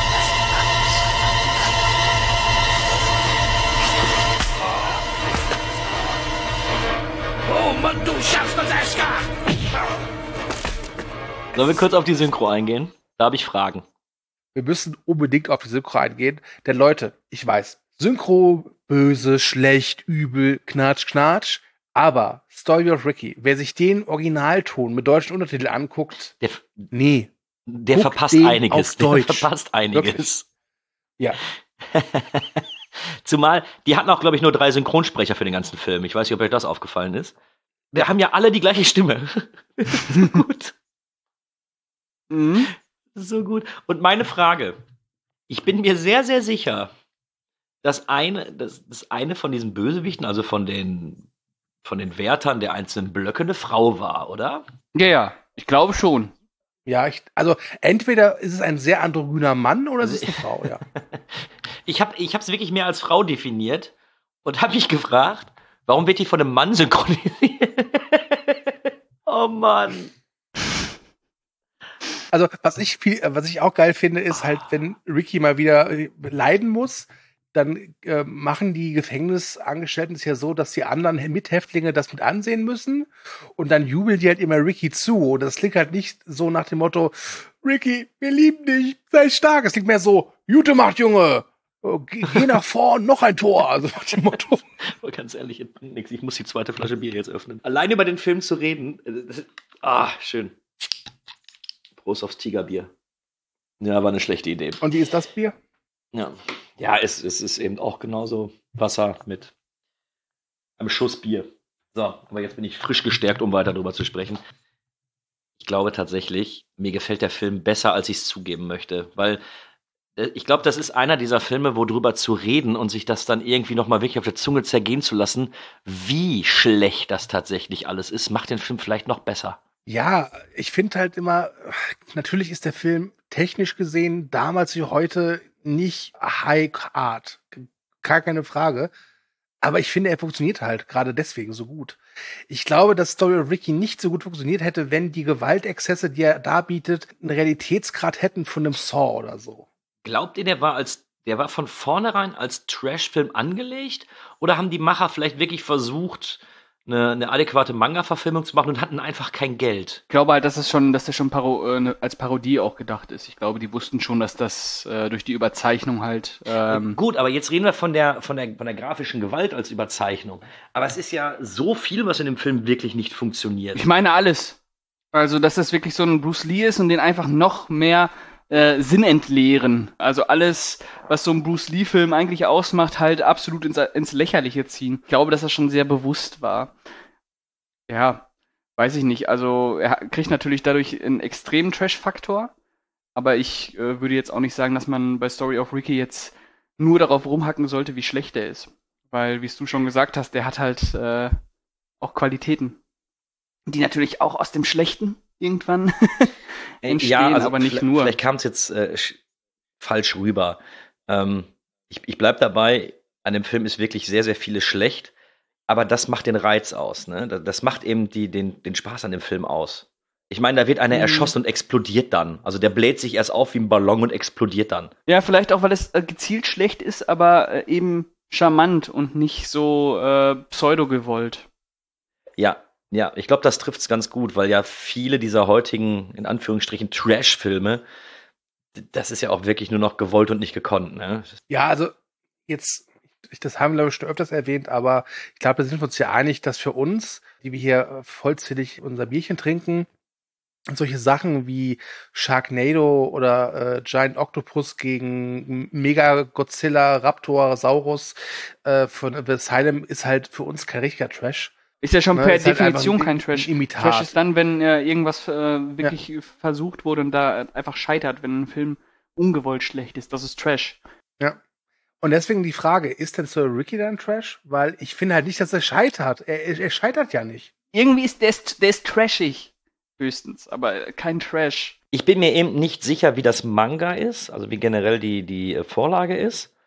Oh Mann, du schaffst das, Aska! Sollen wir kurz auf die Synchro eingehen? Da habe ich Fragen. Wir müssen unbedingt auf die Synchro eingehen, denn Leute, ich weiß, Synchro, böse, schlecht, übel, knatsch, knatsch, aber Story of Ricky, wer sich den Originalton mit deutschen Untertiteln anguckt, der, nee. Der verpasst einiges. Der verpasst einiges. Wirklich? Ja. Zumal, die hatten auch, glaube ich, nur drei Synchronsprecher für den ganzen Film. Ich weiß nicht, ob euch das aufgefallen ist. Wir ja. haben ja alle die gleiche Stimme. So gut. Mhm. So gut. Und meine Frage. Ich bin mir sehr, sehr sicher, dass eine, dass, dass eine von diesen Bösewichten, also von den, von den Wärtern der einzelnen Blöcke, eine Frau war, oder? Ja, ja. Ich glaube schon. Ja, ich, also entweder ist es ein sehr androgyner Mann oder es ist eine Frau, ja. Ich habe ich es wirklich mehr als Frau definiert und habe mich gefragt, warum wird die von einem Mann synchronisiert? Oh Mann. Also, was ich viel, was ich auch geil finde, ist halt, wenn Ricky mal wieder leiden muss, dann äh, machen die Gefängnisangestellten es ja so, dass die anderen Mithäftlinge das mit ansehen müssen und dann jubeln die halt immer Ricky zu. Und das klingt halt nicht so nach dem Motto, Ricky, wir lieben dich, sei stark. Es klingt mehr so, Jute macht, Junge, geh, geh nach vorn, noch ein Tor. Also nach dem Motto. Ganz ehrlich, nix. Ich muss die zweite Flasche Bier jetzt öffnen. Allein über den Film zu reden, das ist, ah, schön. Prost aufs Tigerbier. Ja, war eine schlechte Idee. Und wie ist das Bier? Ja. Ja, es, es ist eben auch genauso Wasser mit einem Schuss Bier. So, aber jetzt bin ich frisch gestärkt, um weiter darüber zu sprechen. Ich glaube tatsächlich, mir gefällt der Film besser, als ich es zugeben möchte. Weil äh, ich glaube, das ist einer dieser Filme, wo drüber zu reden und sich das dann irgendwie nochmal wirklich auf der Zunge zergehen zu lassen, wie schlecht das tatsächlich alles ist, macht den Film vielleicht noch besser. Ja, ich finde halt immer, natürlich ist der Film technisch gesehen damals wie heute nicht High Art. Gar keine Frage. Aber ich finde, er funktioniert halt gerade deswegen so gut. Ich glaube, dass Story of Ricky nicht so gut funktioniert hätte, wenn die Gewaltexzesse, die er darbietet, einen Realitätsgrad hätten von einem Saw oder so. Glaubt ihr, der war als der war von vornherein als Trash-Film angelegt? Oder haben die Macher vielleicht wirklich versucht, eine, eine adäquate Manga-Verfilmung zu machen und hatten einfach kein Geld? Ich glaube halt, dass es schon, dass der schon Paro- äh, ne, als Parodie auch gedacht ist. Ich glaube, die wussten schon, dass das äh, durch die Überzeichnung halt. Ähm Gut, aber jetzt reden wir von der, von der, von der grafischen Gewalt als Überzeichnung. Aber es ist ja so viel, was in dem Film wirklich nicht funktioniert. Ich meine alles. Also, dass das wirklich so ein Bruce Lee ist und den einfach noch mehr äh, Sinn entleeren. Also alles, was so ein Bruce Lee-Film eigentlich ausmacht, halt absolut ins, ins Lächerliche ziehen. Ich glaube, dass das schon sehr bewusst war. Ja, weiß ich nicht. Also er kriegt natürlich dadurch einen extremen Trash-Faktor. Aber ich äh, würde jetzt auch nicht sagen, dass man bei Story of Ricky jetzt nur darauf rumhacken sollte, wie schlecht er ist. Weil, wie du schon gesagt hast, der hat halt äh, auch Qualitäten. Die natürlich auch aus dem Schlechten irgendwann entstehen, ja, also aber nicht vielleicht, nur. Vielleicht kam es jetzt äh, sch- falsch rüber. Ähm, ich ich bleibe dabei, an dem Film ist wirklich sehr, sehr vieles schlecht, aber das macht den Reiz aus. Ne? Das macht eben die, den, den Spaß an dem Film aus. Ich meine, da wird einer mhm. erschossen und explodiert dann. Also der bläht sich erst auf wie ein Ballon und explodiert dann. Ja, vielleicht auch, weil es äh, gezielt schlecht ist, aber äh, eben charmant und nicht so äh, pseudo-gewollt. Ja, ja, ich glaube, das trifft's ganz gut, weil ja viele dieser heutigen, in Anführungsstrichen, Trash-Filme, das ist ja auch wirklich nur noch gewollt und nicht gekonnt, ne? Ja, also jetzt, das haben wir, glaube ich, schon öfters erwähnt, aber ich glaube, da sind wir uns ja einig, dass für uns, die wir hier vollzählig unser Bierchen trinken, solche Sachen wie Sharknado oder äh, Giant Octopus gegen Mega Godzilla, Raptor, Saurus äh, von The Asylum ist halt für uns kein richtiger Trash. Ist ja schon Ne, per ist halt Definition einfach ein kein Trash. Imitat. Trash ist dann, wenn äh, irgendwas äh, wirklich ja. versucht wurde und da äh, einfach scheitert, wenn ein Film ungewollt schlecht ist. Das ist Trash. Ja. Und deswegen die Frage, ist denn Sir Ricky dann Trash? Weil ich finde halt nicht, dass er scheitert. Er, er, er scheitert ja nicht. Irgendwie ist der, ist der ist trashig. Höchstens, aber kein Trash. Ich bin mir eben nicht sicher, wie das Manga ist, also wie generell die, die Vorlage ist.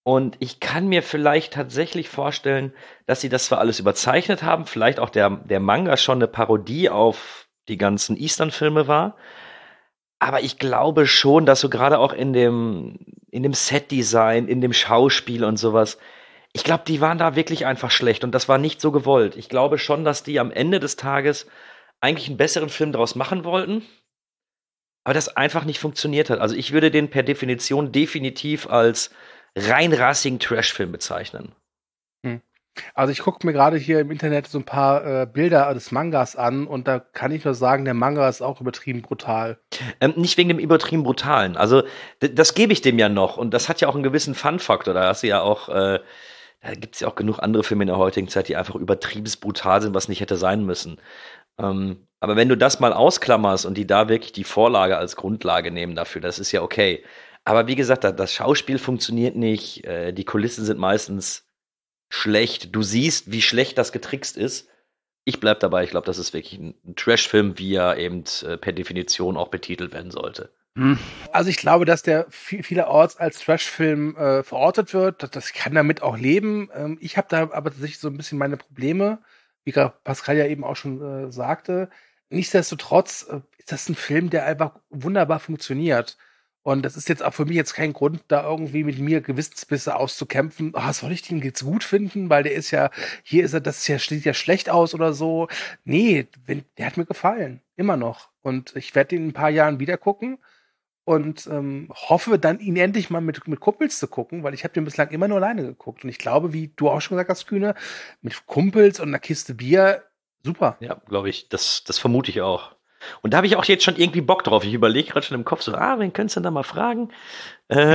Und ich kann mir vielleicht tatsächlich vorstellen, dass sie das zwar alles überzeichnet haben, vielleicht auch der, der Manga schon eine Parodie auf die ganzen Eastern-Filme war. Aber ich glaube schon, dass so gerade auch in dem, in dem Set-Design, in dem Schauspiel und sowas, ich glaube, die waren da wirklich einfach schlecht und das war nicht so gewollt. Ich glaube schon, dass die am Ende des Tages eigentlich einen besseren Film draus machen wollten, aber das einfach nicht funktioniert hat. Also ich würde den per Definition definitiv als rein rassigen Trash-Film bezeichnen. Hm. Also ich gucke mir gerade hier im Internet so ein paar äh, Bilder des Mangas an und da kann ich nur sagen, der Manga ist auch übertrieben brutal. Ähm, nicht wegen dem übertrieben Brutalen. Also d- das gebe ich dem ja noch und das hat ja auch einen gewissen Fun-Faktor. Da hast du ja auch, äh, da gibt es ja auch genug andere Filme in der heutigen Zeit, die einfach übertrieben brutal sind, was nicht hätte sein müssen. Ähm, aber wenn du das mal ausklammerst und die da wirklich die Vorlage als Grundlage nehmen dafür, das ist ja okay. Aber wie gesagt, das Schauspiel funktioniert nicht, äh, die Kulissen sind meistens schlecht. Du siehst, wie schlecht das getrickst ist. Ich bleib dabei, ich glaube, das ist wirklich ein Trash-Film, wie er eben äh, per Definition auch betitelt werden sollte. Also ich glaube, dass der viel, vielerorts als Trash-Film äh, verortet wird. Das, das kann damit auch leben. Ähm, ich habe da aber tatsächlich so ein bisschen meine Probleme, wie gerade Pascal ja eben auch schon äh, sagte. Nichtsdestotrotz äh, ist das ein Film, der einfach wunderbar funktioniert. Und das ist jetzt auch für mich jetzt kein Grund, da irgendwie mit mir Gewissensbisse auszukämpfen. Ah, soll ich den jetzt gut finden? Weil der ist ja, hier ist er, das ist ja, sieht ja schlecht aus oder so. Nee, wenn, der hat mir gefallen. Immer noch. Und ich werde ihn in ein paar Jahren wieder gucken und ähm, hoffe dann, ihn endlich mal mit, mit Kumpels zu gucken, weil ich habe den bislang immer nur alleine geguckt. Und ich glaube, wie du auch schon gesagt hast, Kühne, mit Kumpels und einer Kiste Bier, super. Ja, glaube ich, das, das vermute ich auch. Und da habe ich auch jetzt schon irgendwie Bock drauf. Ich überlege gerade schon im Kopf so, ah, wen könntest du denn da mal fragen? Äh,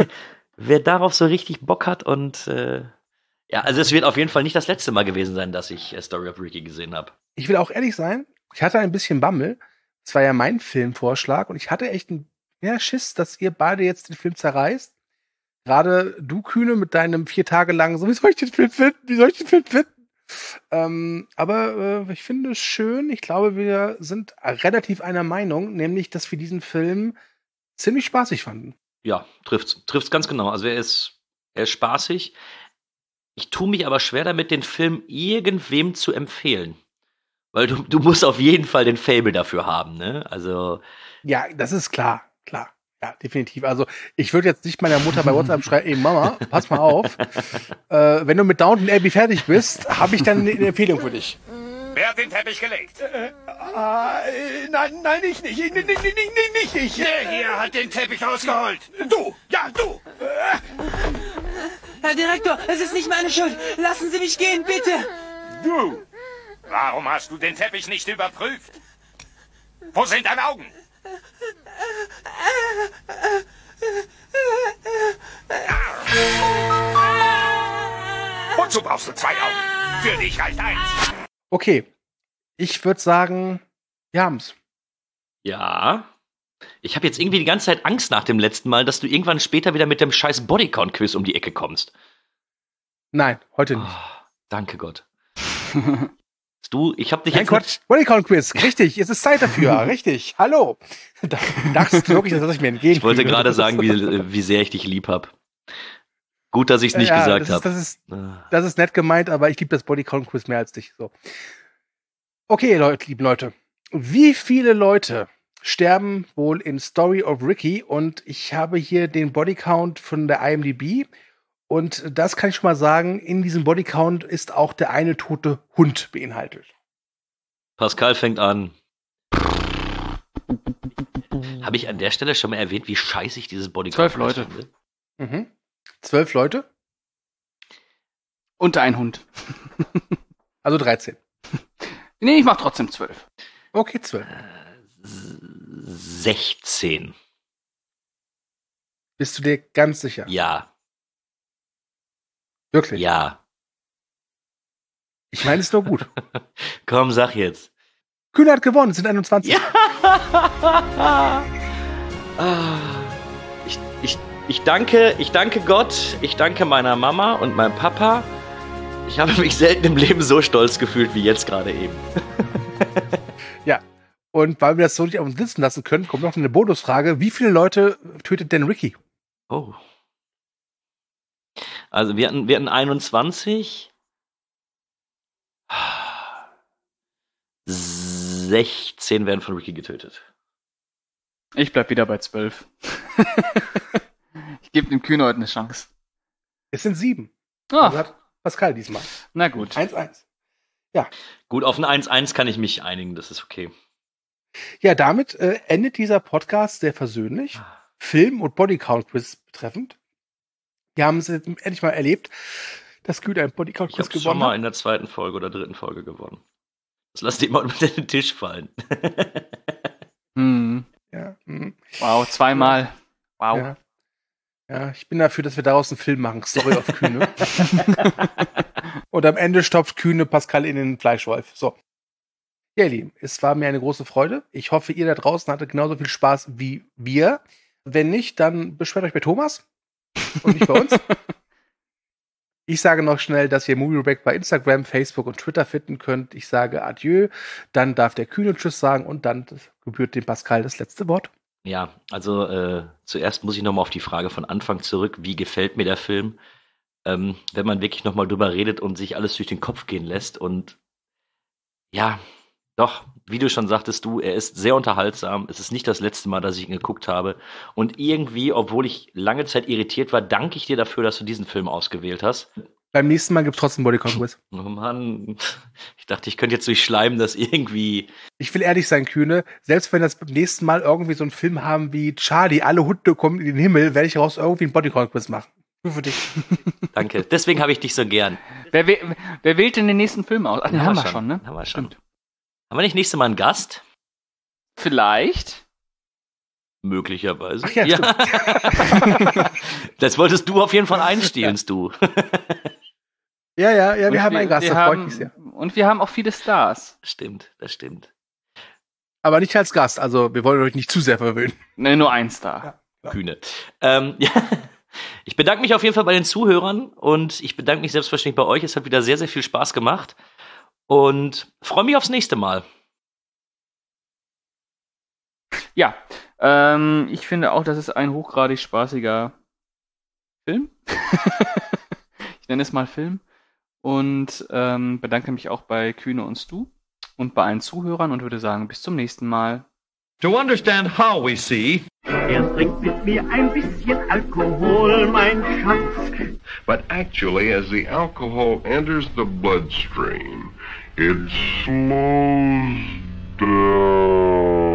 wer darauf so richtig Bock hat und äh, ja, also es wird auf jeden Fall nicht das letzte Mal gewesen sein, dass ich äh, Story of Ricky gesehen habe. Ich will auch ehrlich sein, ich hatte ein bisschen Bammel. Das war ja mein Filmvorschlag und ich hatte echt einen ja, Schiss, dass ihr beide jetzt den Film zerreißt. Gerade du, Kühne, mit deinem vier Tage lang, so, wie soll ich den Film finden? Wie soll ich den Film finden? Ähm, aber äh, ich finde es schön. Ich glaube, wir sind relativ einer Meinung, nämlich, dass wir diesen Film ziemlich spaßig fanden. Ja, trifft's. Trifft's ganz genau. Also er ist, er ist spaßig. Ich tue mich aber schwer damit, den Film irgendwem zu empfehlen. Weil du, du musst auf jeden Fall den Faible dafür haben, ne? Also. Ja, das ist klar, klar. Ja, definitiv. Also ich würde jetzt nicht meiner Mutter bei WhatsApp schreiben, ey Mama, pass mal auf. äh, wenn du mit Downton Abbey fertig bist, habe ich dann eine Empfehlung für dich. Wer hat den Teppich gelegt? Äh, äh, nein, nein, ich nicht. Nicht, nicht, nicht, nicht ich. Der hier hat den Teppich rausgeholt. Du, ja, du. Herr Direktor, es ist nicht meine Schuld. Lassen Sie mich gehen, bitte. Du. Warum hast du den Teppich nicht überprüft? Wo sind deine Augen? Wozu brauchst du zwei Augen? Für dich reicht eins. Okay, ich würde sagen, wir haben's. Ja. Ich habe jetzt irgendwie die ganze Zeit Angst nach dem letzten Mal, dass du irgendwann später wieder mit dem scheiß Bodycount-Quiz um die Ecke kommst. Nein, heute nicht. Oh, danke Gott. Du, ich hab dich Nein, jetzt... Quatsch, Bodycount-Quiz, richtig, es ist Zeit dafür, richtig, hallo. Da dachtest du wirklich, dass ich mir entgehen Ich wollte gerade sagen, wie, wie sehr ich dich lieb hab. Gut, dass ich es nicht ja, gesagt habe. Das, ist, das ist nett gemeint, aber ich liebe das Bodycount-Quiz mehr als dich. So. Okay, Leute, liebe Leute. Wie viele Leute sterben wohl in Story of Ricky? Und ich habe hier den Bodycount von der I M D B. Und das kann ich schon mal sagen, in diesem Bodycount ist auch der eine tote Hund beinhaltet. Pascal fängt an. Habe ich an der Stelle schon mal erwähnt, wie scheiße ich dieses Bodycount Zwölf Leute. finde? Mhm. Zwölf Leute? Und ein Hund. Also dreizehn. Nee, ich mach trotzdem zwölf. Okay, zwölf. sechzehn. Bist du dir ganz sicher? Ja. Wirklich? Ja. Ich meine es nur gut. Komm, sag jetzt. Kühne hat gewonnen, es sind einundzwanzig. Ja. ich, ich, ich, danke, ich danke Gott, ich danke meiner Mama und meinem Papa. Ich habe mich selten im Leben so stolz gefühlt wie jetzt gerade eben. Ja, und weil wir das so nicht auf uns sitzen lassen können, kommt noch eine Bonusfrage. Wie viele Leute tötet denn Ricky? Oh. Also wir hatten, wir hatten einundzwanzig. sechzehn werden von Ricky getötet. Ich bleib wieder bei zwölf. Ich gebe dem Kühne heute eine Chance. Es sind sieben. Oh. Also hat Pascal diesmal. Na gut. eins eins. Ja. Gut, auf ein eins eins kann ich mich einigen, das ist okay. Ja, damit äh, endet dieser Podcast sehr versöhnlich. Film- und Bodycount-Quiz betreffend. Wir haben es jetzt endlich mal erlebt, dass Kühne ein Bodycount-Quiz Ich habe gewonnen schon mal hat. in der zweiten Folge oder dritten Folge gewonnen. Das lasst ihr mal unter den Tisch fallen. Hm. Ja, hm. Wow, zweimal. Wow. Ja. Ja, ich bin dafür, dass wir daraus einen Film machen. Story of Kühne. Und am Ende stopft Kühne Pascal in den Fleischwolf. So. Ja, ihr Lieben, es war mir eine große Freude. Ich hoffe, ihr da draußen hattet genauso viel Spaß wie wir. Wenn nicht, dann beschwert euch bei Thomas und nicht bei uns. Ich sage noch schnell, dass ihr MovieReback bei Instagram, Facebook und Twitter finden könnt. Ich sage Adieu, dann darf der Kühne Tschüss sagen und dann gebührt dem Pascal das letzte Wort. Ja, also äh, zuerst muss ich nochmal auf die Frage von Anfang zurück, wie gefällt mir der Film? Ähm, wenn man wirklich nochmal drüber redet und sich alles durch den Kopf gehen lässt und ja, doch, wie du schon sagtest, du, er ist sehr unterhaltsam. Es ist nicht das letzte Mal, dass ich ihn geguckt habe. Und irgendwie, obwohl ich lange Zeit irritiert war, danke ich dir dafür, dass du diesen Film ausgewählt hast. Beim nächsten Mal gibt es trotzdem Bodycount-Quiz. Oh Mann, ich dachte, ich könnte jetzt durch Schleimen das irgendwie... Ich will ehrlich sein, Kühne, selbst wenn wir das beim nächsten Mal irgendwie so einen Film haben wie Charlie, alle Hunde kommen in den Himmel, werde ich daraus irgendwie einen Bodycount-Quiz machen. Nur für dich. Danke, deswegen habe ich dich so gern. Wer, wer, wer wählt denn den nächsten Film aus? Ach, den haben wir schon, ne? Haben wir schon. Stimmt. Haben wir nicht nächstes Mal einen Gast? Vielleicht. Möglicherweise. Ach ja, ja. Das wolltest du auf jeden Fall einstehlen, du. Ja, ja, ja, wir Und haben einen Gast, wir das haben, freut mich sehr. Und wir haben auch viele Stars. Stimmt, das stimmt. Aber nicht als Gast, also wir wollen euch nicht zu sehr verwöhnen. Ne, nur ein Star. Ja, Kühne. Ähm, ja. Ich bedanke mich auf jeden Fall bei den Zuhörern und ich bedanke mich selbstverständlich bei euch. Es hat wieder sehr, sehr viel Spaß gemacht und freue mich aufs nächste Mal. Ja, ähm, ich finde auch, das ist ein hochgradig spaßiger Film. Ich nenne es mal Film. Und ähm, bedanke mich auch bei Kühne und Stu und bei allen Zuhörern und würde sagen, bis zum nächsten Mal. To understand how we see, Er trinkt mit mir ein bisschen Alkohol, mein Schatz. But actually, as the alcohol enters the bloodstream, it slows down.